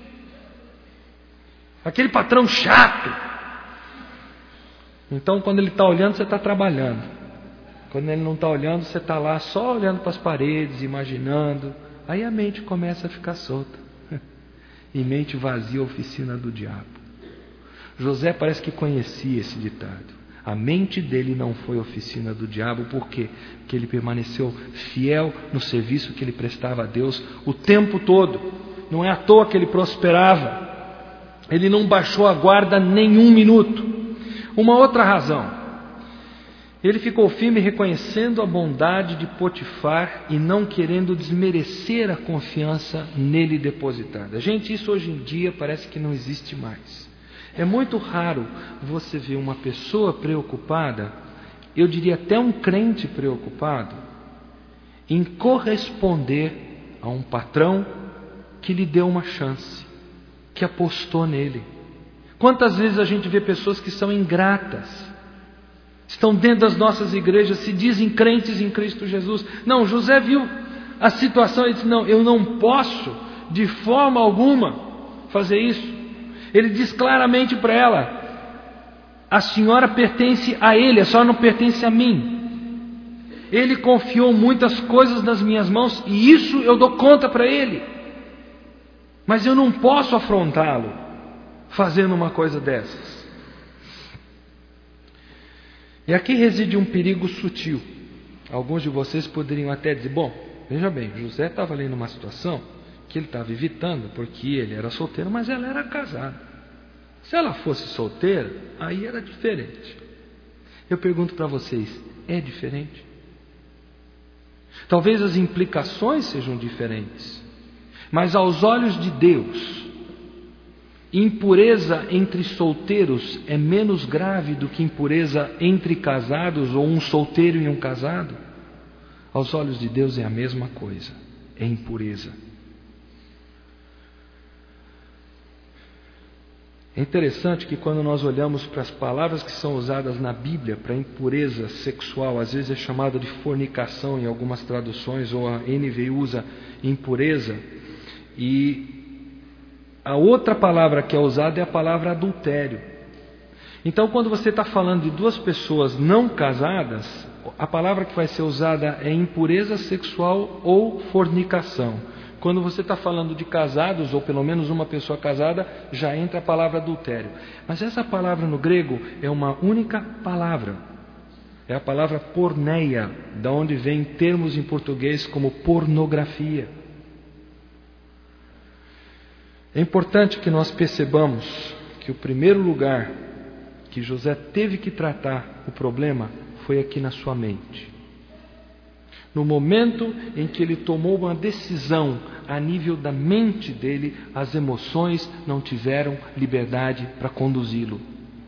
Aquele patrão chato. Então, quando ele está olhando, você está trabalhando. Quando ele não está olhando, você está lá só olhando para as paredes, imaginando. Aí a mente começa a ficar solta. E mente vazia, oficina do diabo. José parece que conhecia esse ditado. A mente dele não foi oficina do diabo. Por quê? Porque ele permaneceu fiel no serviço que ele prestava a Deus o tempo todo. Não é à toa que ele prosperava. Ele não baixou a guarda nenhum minuto. Uma outra razão. Ele ficou firme reconhecendo a bondade de Potifar e não querendo desmerecer a confiança nele depositada. Gente, isso hoje em dia parece que não existe mais. É muito raro você ver uma pessoa preocupada, eu diria até um crente preocupado, em corresponder a um patrão que lhe deu uma chance, que apostou nele. Quantas vezes a gente vê pessoas que são ingratas, estão dentro das nossas igrejas, se dizem crentes em Cristo Jesus. Não, José viu a situação e disse: não, eu não posso de forma alguma fazer isso. Ele diz claramente para ela: A senhora pertence a ele, a senhora não pertence a mim. Ele confiou muitas coisas nas minhas mãos e isso eu dou conta para ele. Mas eu não posso afrontá-lo fazendo uma coisa dessas. E aqui reside um perigo sutil. Alguns de vocês poderiam até dizer, bom, veja bem, José estava ali numa situação que ele estava evitando, porque ele era solteiro, mas ela era casada. Se ela fosse solteira, aí era diferente. Eu pergunto para vocês, é diferente? Talvez as implicações sejam diferentes, mas aos olhos de Deus, impureza entre solteiros é menos grave do que impureza entre casados ou um solteiro e um casado? Aos olhos de Deus é a mesma coisa, é impureza. É interessante que quando nós olhamos para as palavras que são usadas na Bíblia para impureza sexual, às vezes é chamada de fornicação em algumas traduções, ou a NVI usa impureza, e a outra palavra que é usada é a palavra adultério. Então, quando você está falando de duas pessoas não casadas, a palavra que vai ser usada é impureza sexual ou fornicação. Quando você está falando de casados, ou pelo menos uma pessoa casada, já entra a palavra adultério. Mas essa palavra no grego é uma única palavra. É a palavra porneia, da onde vem termos em português como pornografia. É importante que nós percebamos que o primeiro lugar que José teve que tratar o problema foi aqui na sua mente. No momento em que ele tomou uma decisão a nível da mente dele, as emoções não tiveram liberdade para conduzi-lo.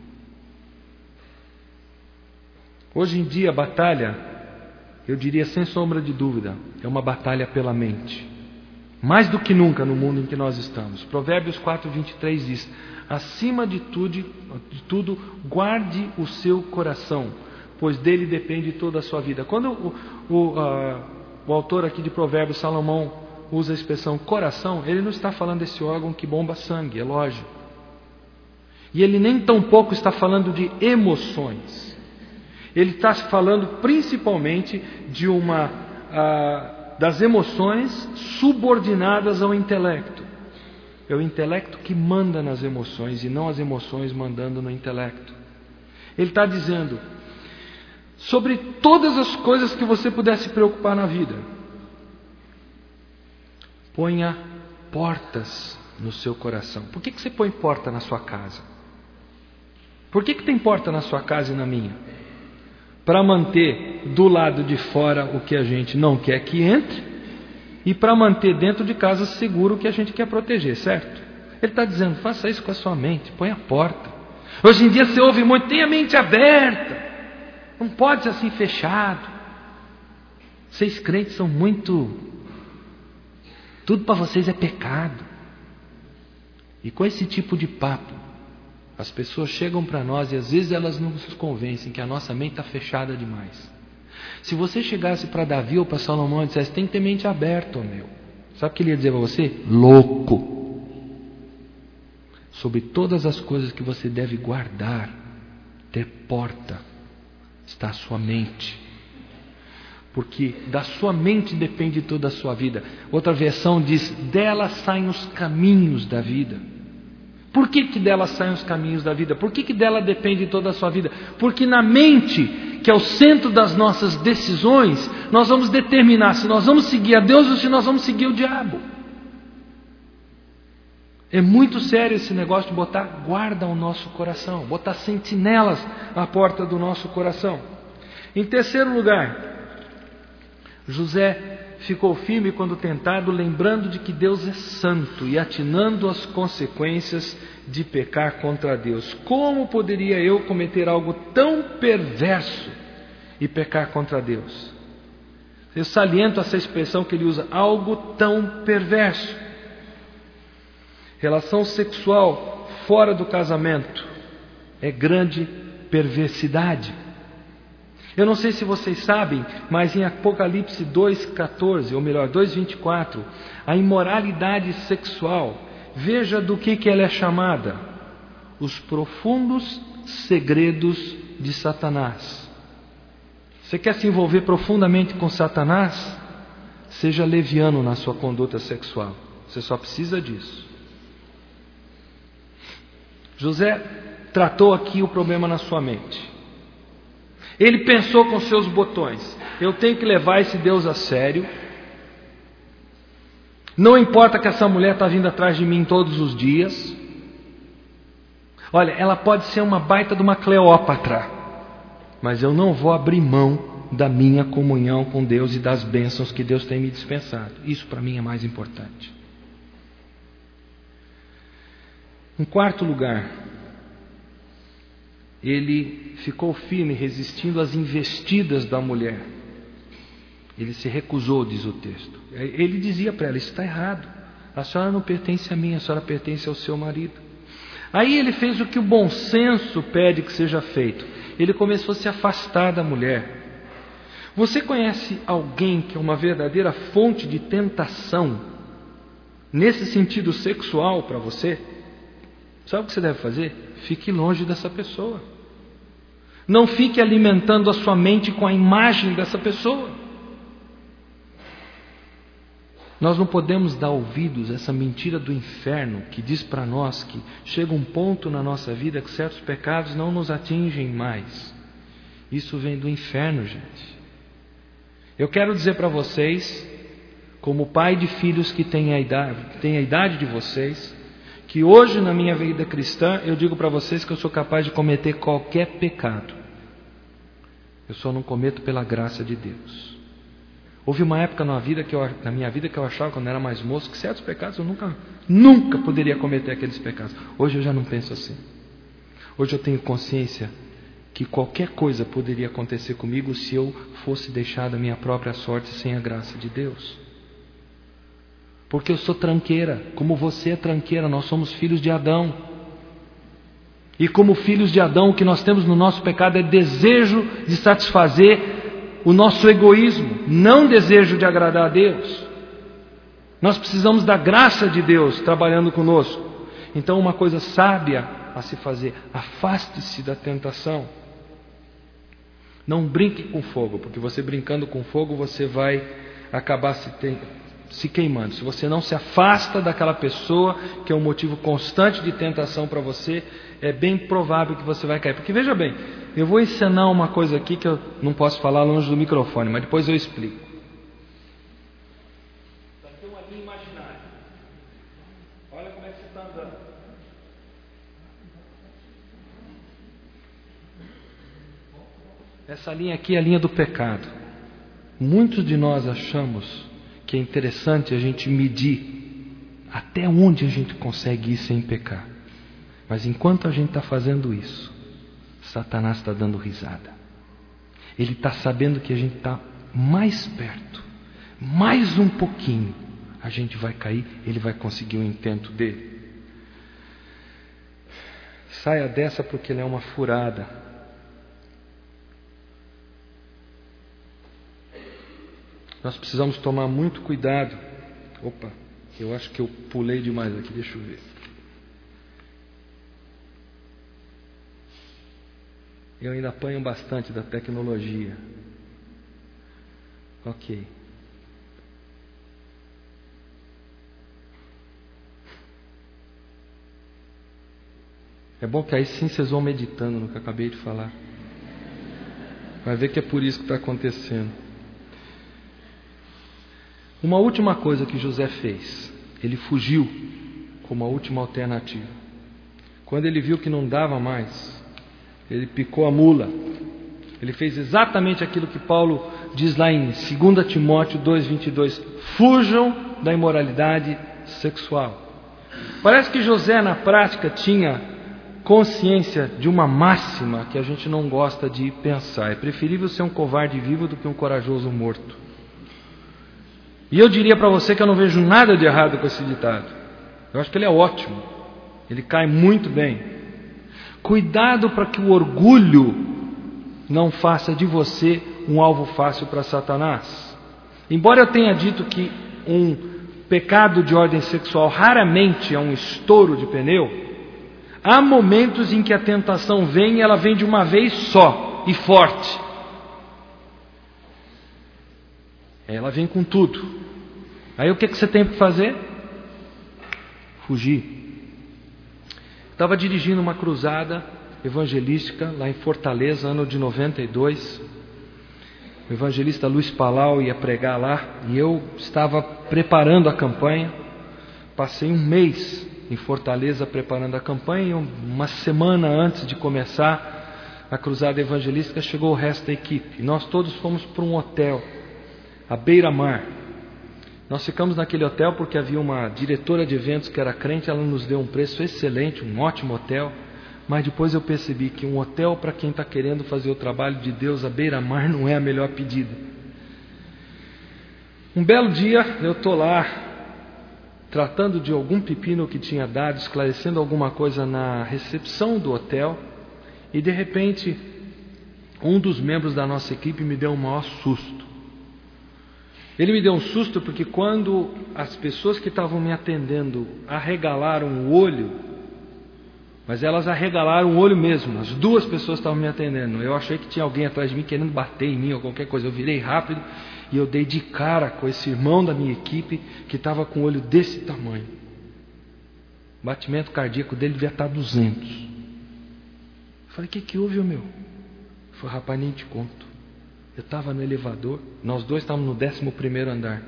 Hoje em dia a batalha, eu diria sem sombra de dúvida, é uma batalha pela mente. Mais do que nunca no mundo em que nós estamos. Provérbios 4:23 diz, acima de tudo, guarde o seu coração, pois dele depende toda a sua vida. Quando o autor aqui de Provérbios, Salomão, usa a expressão coração, ele não está falando desse órgão que bomba sangue, é lógico. E ele nem tampouco está falando de emoções. Ele está falando principalmente de das emoções subordinadas ao intelecto. É o intelecto que manda nas emoções e não as emoções mandando no intelecto. Ele está dizendo, sobre todas as coisas que você puder se preocupar na vida, ponha portas no seu coração. Por que você põe porta na sua casa? Por que tem porta na sua casa e na minha? Para manter do lado de fora o que a gente não quer que entre e para manter dentro de casa seguro o que a gente quer proteger, certo? Ele está dizendo, faça isso com a sua mente, põe a porta. Hoje em dia você ouve muito, tenha a mente aberta, não pode ser assim fechado. Vocês crentes são muito... Tudo para vocês é pecado. E com esse tipo de papo, as pessoas chegam para nós e às vezes elas não nos convencem que a nossa mente está fechada demais. Se você chegasse para Davi ou para Salomão e dissesse, tem que ter mente aberta, meu. Sabe o que ele ia dizer para você? Louco. Sobre todas as coisas que você deve guardar, ter porta, está a sua mente. Porque da sua mente depende toda a sua vida. Outra versão diz, dela saem os caminhos da vida. Por que dela saem os caminhos da vida? Por que dela depende toda a sua vida? Porque na mente, que é o centro das nossas decisões, nós vamos determinar se nós vamos seguir a Deus ou se nós vamos seguir o diabo. É muito sério esse negócio de botar guarda ao nosso coração, botar sentinelas à porta do nosso coração. Em terceiro lugar, José ficou firme quando tentado, lembrando de que Deus é santo e atinando as consequências de pecar contra Deus. Como poderia eu cometer algo tão perverso e pecar contra Deus? Eu saliento essa expressão que ele usa, algo tão perverso. Relação sexual fora do casamento é grande perversidade. Eu não sei se vocês sabem, mas em Apocalipse 2,14, ou melhor, 2,24, a imoralidade sexual, veja do que ela é chamada: os profundos segredos de Satanás. Você quer se envolver profundamente com Satanás? Seja leviano na sua conduta sexual. Você só precisa disso. José tratou aqui o problema na sua mente. Ele pensou com seus botões: eu tenho que levar esse Deus a sério. Não importa que essa mulher está vindo atrás de mim todos os dias. Olha, ela pode ser uma baita de uma Cleópatra, mas eu não vou abrir mão da minha comunhão com Deus e das bênçãos que Deus tem me dispensado. Isso para mim é mais importante. Em quarto lugar, ele ficou firme resistindo às investidas da mulher. Ele se recusou, diz o texto. Ele dizia para ela: isso está errado. A senhora não pertence a mim, a senhora pertence ao seu marido. Aí ele fez o que o bom senso pede que seja feito. Ele começou a se afastar da mulher. Você conhece alguém que é uma verdadeira fonte de tentação, nesse sentido sexual para você? Sabe o que você deve fazer? Fique longe dessa pessoa. Não fique alimentando a sua mente com a imagem dessa pessoa. Nós não podemos dar ouvidos a essa mentira do inferno que diz para nós que chega um ponto na nossa vida que certos pecados não nos atingem mais. Isso vem do inferno, gente. Eu quero dizer para vocês, como pai de filhos que tem a idade de vocês, que hoje na minha vida cristã eu digo para vocês que eu sou capaz de cometer qualquer pecado. Eu só não cometo pela graça de Deus. Houve uma época na minha vida que eu achava, quando eu era mais moço, que certos pecados eu nunca poderia cometer aqueles pecados. Hoje eu já não penso assim. Hoje eu tenho consciência que qualquer coisa poderia acontecer comigo se eu fosse deixar da minha própria sorte sem a graça de Deus. Porque eu sou tranqueira, como você é tranqueira, nós somos filhos de Adão. E como filhos de Adão, o que nós temos no nosso pecado é desejo de satisfazer o nosso egoísmo, não desejo de agradar a Deus. Nós precisamos da graça de Deus trabalhando conosco. Então, uma coisa sábia a se fazer: afaste-se da tentação. Não brinque com fogo, porque você brincando com fogo, você vai acabar se queimando. Se você não se afasta daquela pessoa que é um motivo constante de tentação para você, é bem provável que você vai cair. Porque veja bem, eu vou ensinar uma coisa aqui que eu não posso falar longe do microfone, mas depois eu explico. Vai ter uma linha imaginária. Olha como é que você está andando. Essa linha aqui é a linha do pecado. Muitos de nós achamos que é interessante a gente medir até onde a gente consegue ir sem pecar. Mas enquanto a gente está fazendo isso, Satanás está dando risada. Ele está sabendo que a gente está mais perto, mais um pouquinho, a gente vai cair, ele vai conseguir o intento dele. Saia dessa, porque ele é uma furada. Nós precisamos tomar muito cuidado. Opa, eu acho que eu pulei demais aqui, deixa eu ver. Eu ainda apanho bastante da tecnologia. Ok. É bom que aí sim vocês vão meditando no que eu acabei de falar. Vai ver que é por isso que está acontecendo. Uma última coisa que José fez. Ele fugiu como a última alternativa. Quando ele viu que não dava mais, ele picou a mula. Ele fez exatamente aquilo que Paulo diz lá em 2 Timóteo 2,22. Fujam da imoralidade sexual. Parece que José na prática tinha consciência de uma máxima que a gente não gosta de pensar. É preferível ser um covarde vivo do que um corajoso morto. E eu diria para você que eu não vejo nada de errado com esse ditado. Eu acho que ele é ótimo. Ele cai muito bem. Cuidado para que o orgulho não faça de você um alvo fácil para Satanás. Embora eu tenha dito que um pecado de ordem sexual raramente é um estouro de pneu, Há momentos em que a tentação vem e ela vem de uma vez só e forte. Ela vem com tudo. Aí o que você tem que fazer? Fugir. Estava dirigindo uma cruzada evangelística lá em Fortaleza, ano de 92. O evangelista Luiz Palau ia pregar lá e eu estava preparando a campanha. Passei um mês em Fortaleza preparando a campanha, e uma semana antes de começar a cruzada evangelística chegou o resto da equipe. E nós todos fomos para um hotel à beira-mar. Nós ficamos naquele hotel porque havia uma diretora de eventos que era crente, ela nos deu um preço excelente, um ótimo hotel. Mas depois eu percebi que um hotel para quem está querendo fazer o trabalho de Deus à beira-mar não é a melhor pedida. Um belo dia eu estou lá tratando de algum pepino que tinha dado, esclarecendo alguma coisa na recepção do hotel, e de repente um dos membros da nossa equipe me deu um maior susto. Ele me deu um susto porque quando as pessoas que estavam me atendendo arregalaram o olho, mas elas arregalaram o olho mesmo, as duas pessoas estavam me atendendo, eu achei que tinha alguém atrás de mim querendo bater em mim ou qualquer coisa, eu virei rápido e eu dei de cara com esse irmão da minha equipe que estava com o olho desse tamanho. O batimento cardíaco dele devia estar 200. Eu falei, o que houve, meu? Ele falou, rapaz, nem te conto. Eu estava no elevador, nós dois estávamos no 11º andar.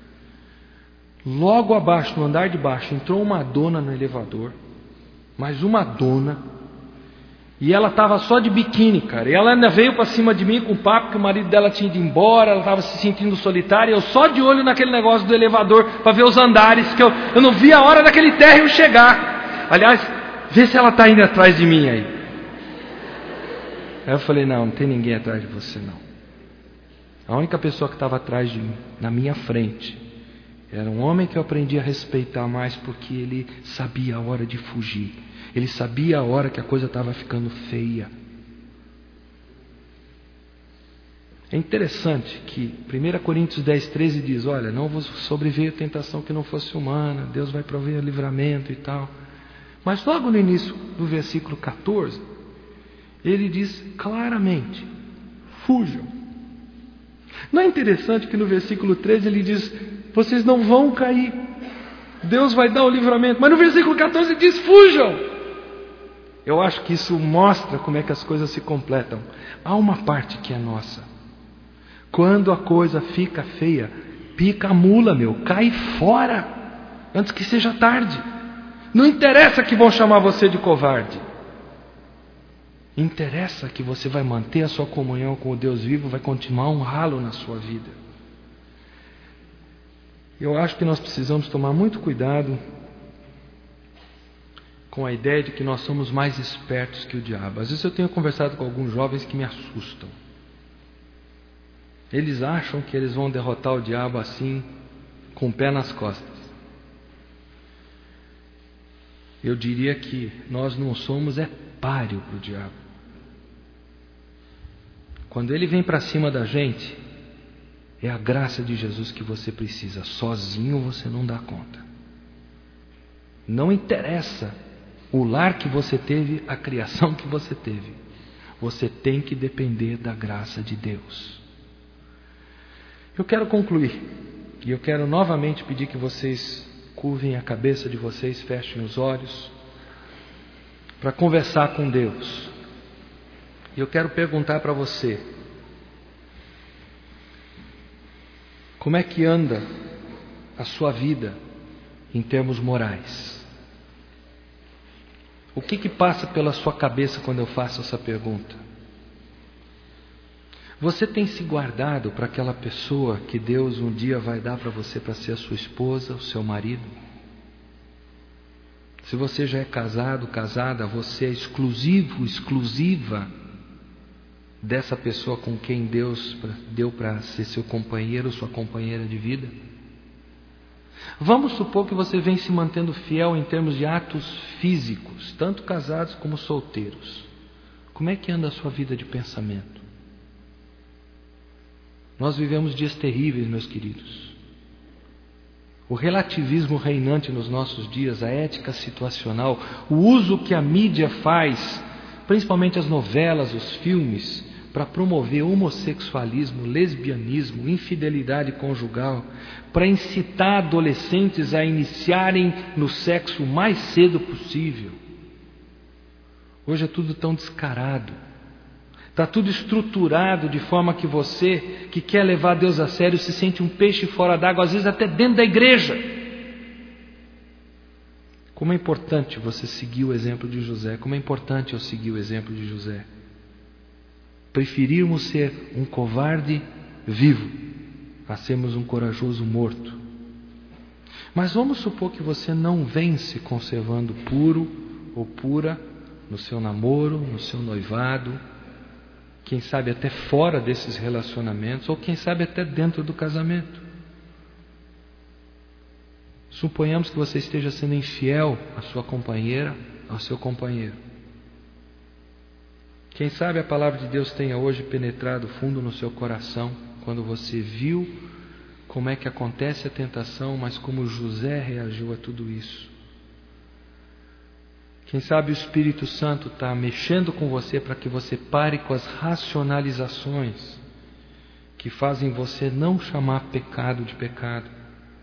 Logo abaixo, no andar de baixo, entrou uma dona no elevador, mais uma dona, e ela estava só de biquíni, cara, e ela ainda veio para cima de mim com o papo que o marido dela tinha ido embora, ela estava se sentindo solitária, eu só de olho naquele negócio do elevador, para ver os andares, que eu não vi a hora daquele térreo chegar. Aliás, vê se ela está indo atrás de mim aí. Aí eu falei, não tem ninguém atrás de você não. A única pessoa que estava atrás de mim, na minha frente, era um homem que eu aprendi a respeitar mais porque ele sabia a hora de fugir. Ele sabia a hora que a coisa estava ficando feia. É interessante que 1 Coríntios 10:13 diz, olha, não vos sobreveio tentação que não fosse humana, Deus vai prover o livramento e tal. Mas logo no início do versículo 14, ele diz claramente, fujam. Não é interessante que no versículo 13 ele diz, vocês não vão cair, Deus vai dar o livramento. Mas no versículo 14 ele diz, fujam. Eu acho que isso mostra como é que as coisas se completam. Há uma parte que é nossa. Quando a coisa fica feia, pica a mula, cai fora, antes que seja tarde. Não interessa que vão chamar você de covarde. Interessa que você vai manter a sua comunhão com o Deus vivo, vai continuar a honrá-lo na sua vida. Eu acho que nós precisamos tomar muito cuidado com a ideia de que nós somos mais espertos que o diabo. Às vezes eu tenho conversado com alguns jovens que me assustam. Eles acham que eles vão derrotar o diabo assim, com o pé nas costas. Eu diria que nós não somos páreo para o diabo. Quando ele vem para cima da gente, é a graça de Jesus que você precisa. Sozinho você não dá conta. Não interessa o lar que você teve, a criação que você teve. Você tem que depender da graça de Deus. Eu quero concluir. E eu quero novamente pedir que vocês curvem a cabeça de vocês, fechem os olhos, para conversar com Deus. E eu quero perguntar para você, como é que anda a sua vida em termos morais? O que passa pela sua cabeça quando eu faço essa pergunta? Você tem se guardado para aquela pessoa que Deus um dia vai dar para você para ser a sua esposa, o seu marido? Se você já é casado, casada, você é exclusiva dessa pessoa com quem Deus deu para ser seu companheiro, sua companheira de vida? Vamos supor que você vem se mantendo fiel em termos de atos físicos, tanto casados como solteiros. Como é que anda a sua vida de pensamento? Nós vivemos dias terríveis, meus queridos. o relativismo reinante nos nossos dias, a ética situacional, o uso que a mídia faz, principalmente as novelas, os filmes, para promover homossexualismo, lesbianismo, infidelidade conjugal, para incitar adolescentes a iniciarem no sexo o mais cedo possível. Hoje é tudo tão descarado. Está tudo estruturado de forma que você, que quer levar Deus a sério, se sente um peixe fora d'água, às vezes até dentro da igreja. Como é importante você seguir o exemplo de José, como é importante eu seguir o exemplo de José. Preferirmos ser um covarde vivo a sermos um corajoso morto. Mas vamos supor que você não vem se conservando puro ou pura no seu namoro, no seu noivado, quem sabe até fora desses relacionamentos, ou quem sabe até dentro do casamento. Suponhamos que você esteja sendo infiel à sua companheira, ao seu companheiro. Quem sabe a palavra de Deus tenha hoje penetrado fundo no seu coração, quando você viu como é que acontece a tentação, mas como José reagiu a tudo isso. Quem sabe o Espírito Santo está mexendo com você para que você pare com as racionalizações que fazem você não chamar pecado de pecado.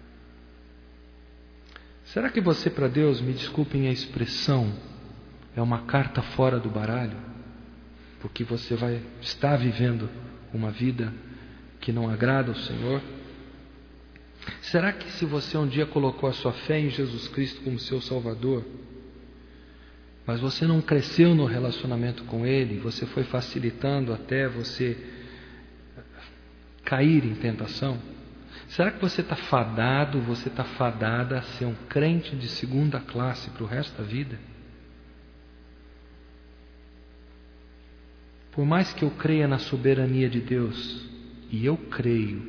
Será que você, para Deus, me desculpem a expressão, é uma carta fora do baralho? Porque você vai estar vivendo uma vida que não agrada ao Senhor? Será que se você um dia colocou a sua fé em Jesus Cristo como seu Salvador, mas você não cresceu no relacionamento com Ele, você foi facilitando até você cair em tentação? Será que você está fadado, você está fadada a ser um crente de segunda classe para o resto da vida? Por mais que eu creia na soberania de Deus, e eu creio,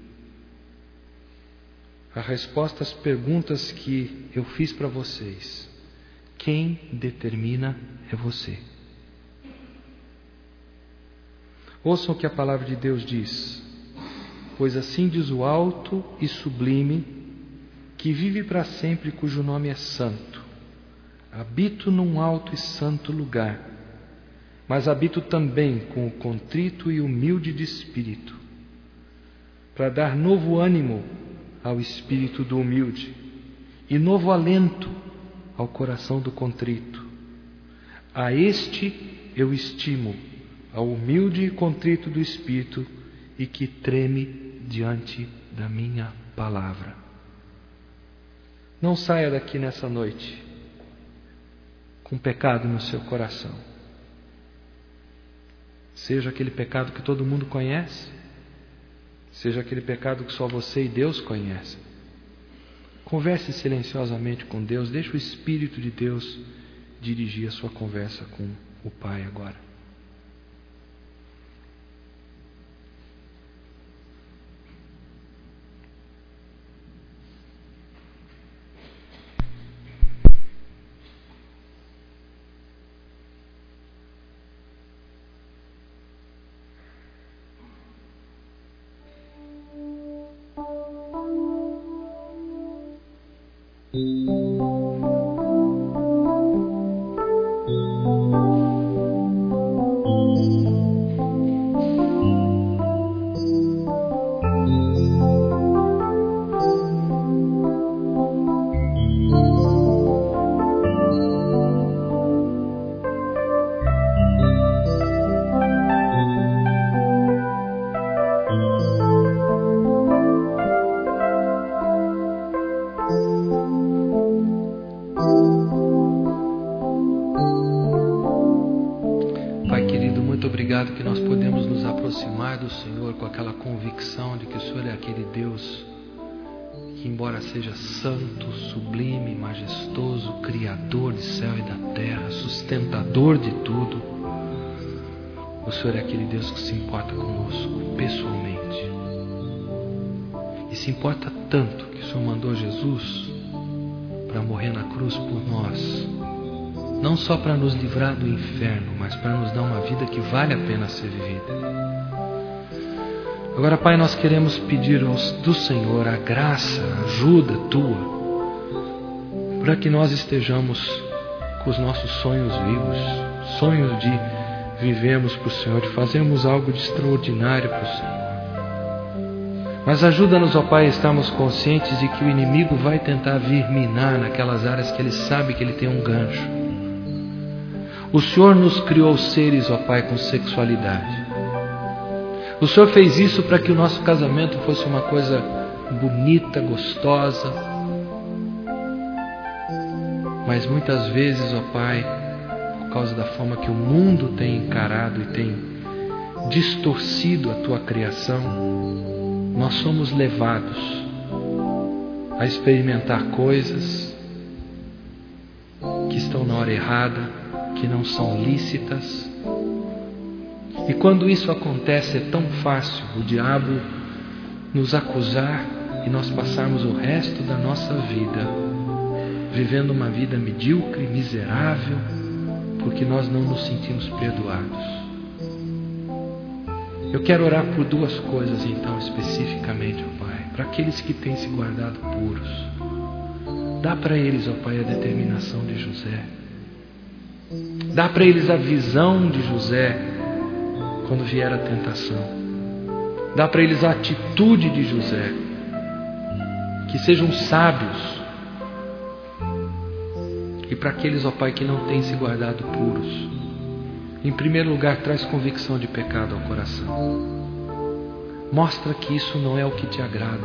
a resposta às perguntas que eu fiz para vocês, quem determina é você. Ouçam o que a palavra de Deus diz. Pois assim diz o alto e sublime, que vive para sempre, cujo nome é santo. Habito num alto e santo lugar, mas habito também com o contrito e humilde de espírito, para dar novo ânimo ao espírito do humilde e novo alento ao coração do contrito. A este eu estimo, ao humilde e contrito do espírito, e que treme diante da minha palavra. Não saia daqui nessa noite com pecado no seu coração. Seja aquele pecado que todo mundo conhece, seja aquele pecado que só você e Deus conhecem. Converse silenciosamente com Deus, deixe o Espírito de Deus dirigir a sua conversa com o Pai agora. Obrigado que nós podemos nos aproximar do Senhor com aquela convicção de que o Senhor é aquele Deus que, embora seja santo, sublime, majestoso, criador de céu e da terra, sustentador de tudo, o Senhor é aquele Deus que se importa conosco pessoalmente. E se importa tanto que o Senhor mandou Jesus para morrer na cruz por nós, não só para nos livrar do inferno, mas para nos dar uma vida que vale a pena ser vivida. Agora, Pai, nós queremos pedir do Senhor a graça, a ajuda Tua, para que nós estejamos com os nossos sonhos vivos, sonhos de vivermos para o Senhor, de fazermos algo de extraordinário para o Senhor. Mas ajuda-nos, ó Pai, a estarmos conscientes de que o inimigo vai tentar vir minar naquelas áreas que ele sabe que ele tem um gancho. O Senhor nos criou seres, ó Pai, com sexualidade. O Senhor fez isso para que o nosso casamento fosse uma coisa bonita, gostosa. Mas muitas vezes, ó Pai, por causa da forma que o mundo tem encarado e tem distorcido a Tua criação, nós somos levados a experimentar coisas que estão na hora errada, que não são lícitas. E quando isso acontece, é tão fácil o diabo nos acusar e nós passarmos o resto da nossa vida vivendo uma vida medíocre, miserável, porque nós não nos sentimos perdoados. Eu quero orar por duas coisas então, especificamente, ó Pai, para aqueles que têm se guardado puros. Dá para eles, ó Pai, a determinação de José. Dá para eles a visão de José quando vier a tentação. Dá para eles a atitude de José. Que sejam sábios. E para aqueles, ó Pai, que não têm se guardado puros, em primeiro lugar, traz convicção de pecado ao coração. Mostra que isso não é o que te agrada.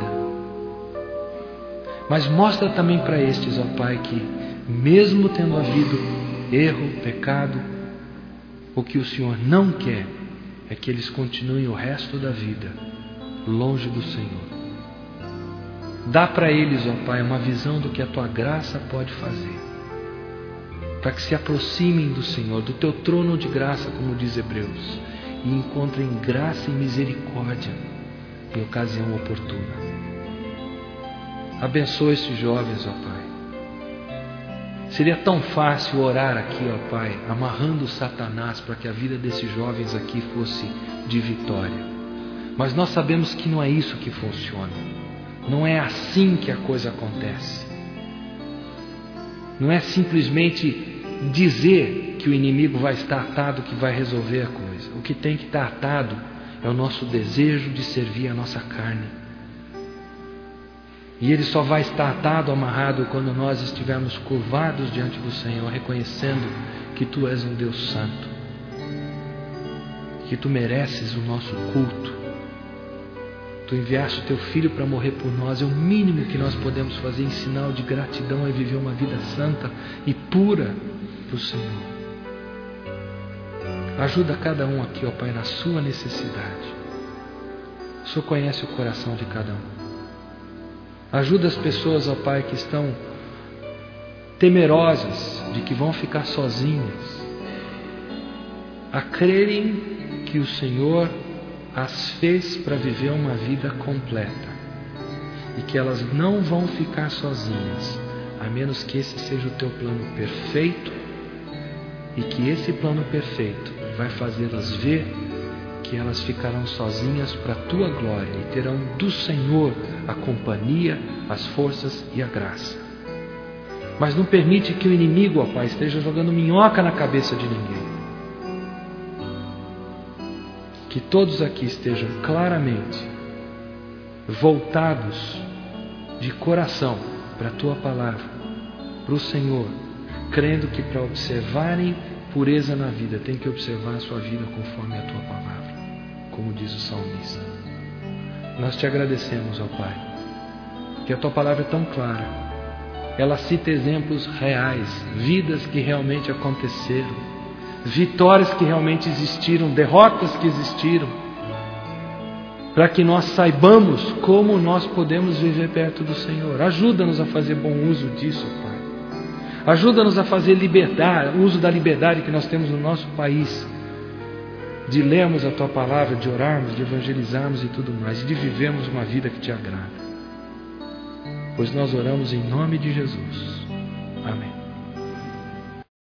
Mas mostra também para estes, ó Pai, que mesmo tendo havido erro, pecado, o que o Senhor não quer é que eles continuem o resto da vida longe do Senhor. Dá para eles, ó Pai, uma visão do que a Tua graça pode fazer, para que se aproximem do Senhor, do Teu trono de graça, como diz Hebreus, e encontrem graça e misericórdia em ocasião oportuna. Abençoa estes jovens, ó Pai. Seria tão fácil orar aqui, ó Pai, amarrando Satanás para que a vida desses jovens aqui fosse de vitória. Mas nós sabemos que não é isso que funciona. Não é assim que a coisa acontece. Não é simplesmente dizer que o inimigo vai estar atado que vai resolver a coisa. O que tem que estar atado é o nosso desejo de servir a nossa carne. E ele só vai estar atado, amarrado, quando nós estivermos curvados diante do Senhor, reconhecendo que Tu és um Deus santo, que Tu mereces o nosso culto. Tu enviaste o Teu Filho para morrer por nós. É o mínimo que nós podemos fazer em sinal de gratidão, é viver uma vida santa e pura para o Senhor. Ajuda cada um aqui, ó Pai, na sua necessidade. O Senhor conhece o coração de cada um. Ajuda as pessoas, ó Pai, que estão temerosas de que vão ficar sozinhas, a crerem que o Senhor as fez para viver uma vida completa e que elas não vão ficar sozinhas, a menos que esse seja o Teu plano perfeito, e que esse plano perfeito vai fazê-las ver que elas ficarão sozinhas para a Tua glória e terão do Senhor a companhia, as forças e a graça. Mas não permite que o inimigo, ó Pai, esteja jogando minhoca na cabeça de ninguém. Que todos aqui estejam claramente voltados de coração para a Tua palavra, para o Senhor, crendo que para observarem pureza na vida, tem que observar a sua vida conforme a Tua palavra, como diz o salmista. Nós Te agradecemos, ó Pai, que a Tua palavra é tão clara. Ela cita exemplos reais, vidas que realmente aconteceram, vitórias que realmente existiram, derrotas que existiram, para que nós saibamos como nós podemos viver perto do Senhor. Ajuda-nos a fazer bom uso disso, Pai. Ajuda-nos a fazer uso da liberdade que nós temos no nosso país, de lermos a Tua palavra, de orarmos, de evangelizarmos e tudo mais, e de vivermos uma vida que Te agrada. Pois nós oramos em nome de Jesus. Amém.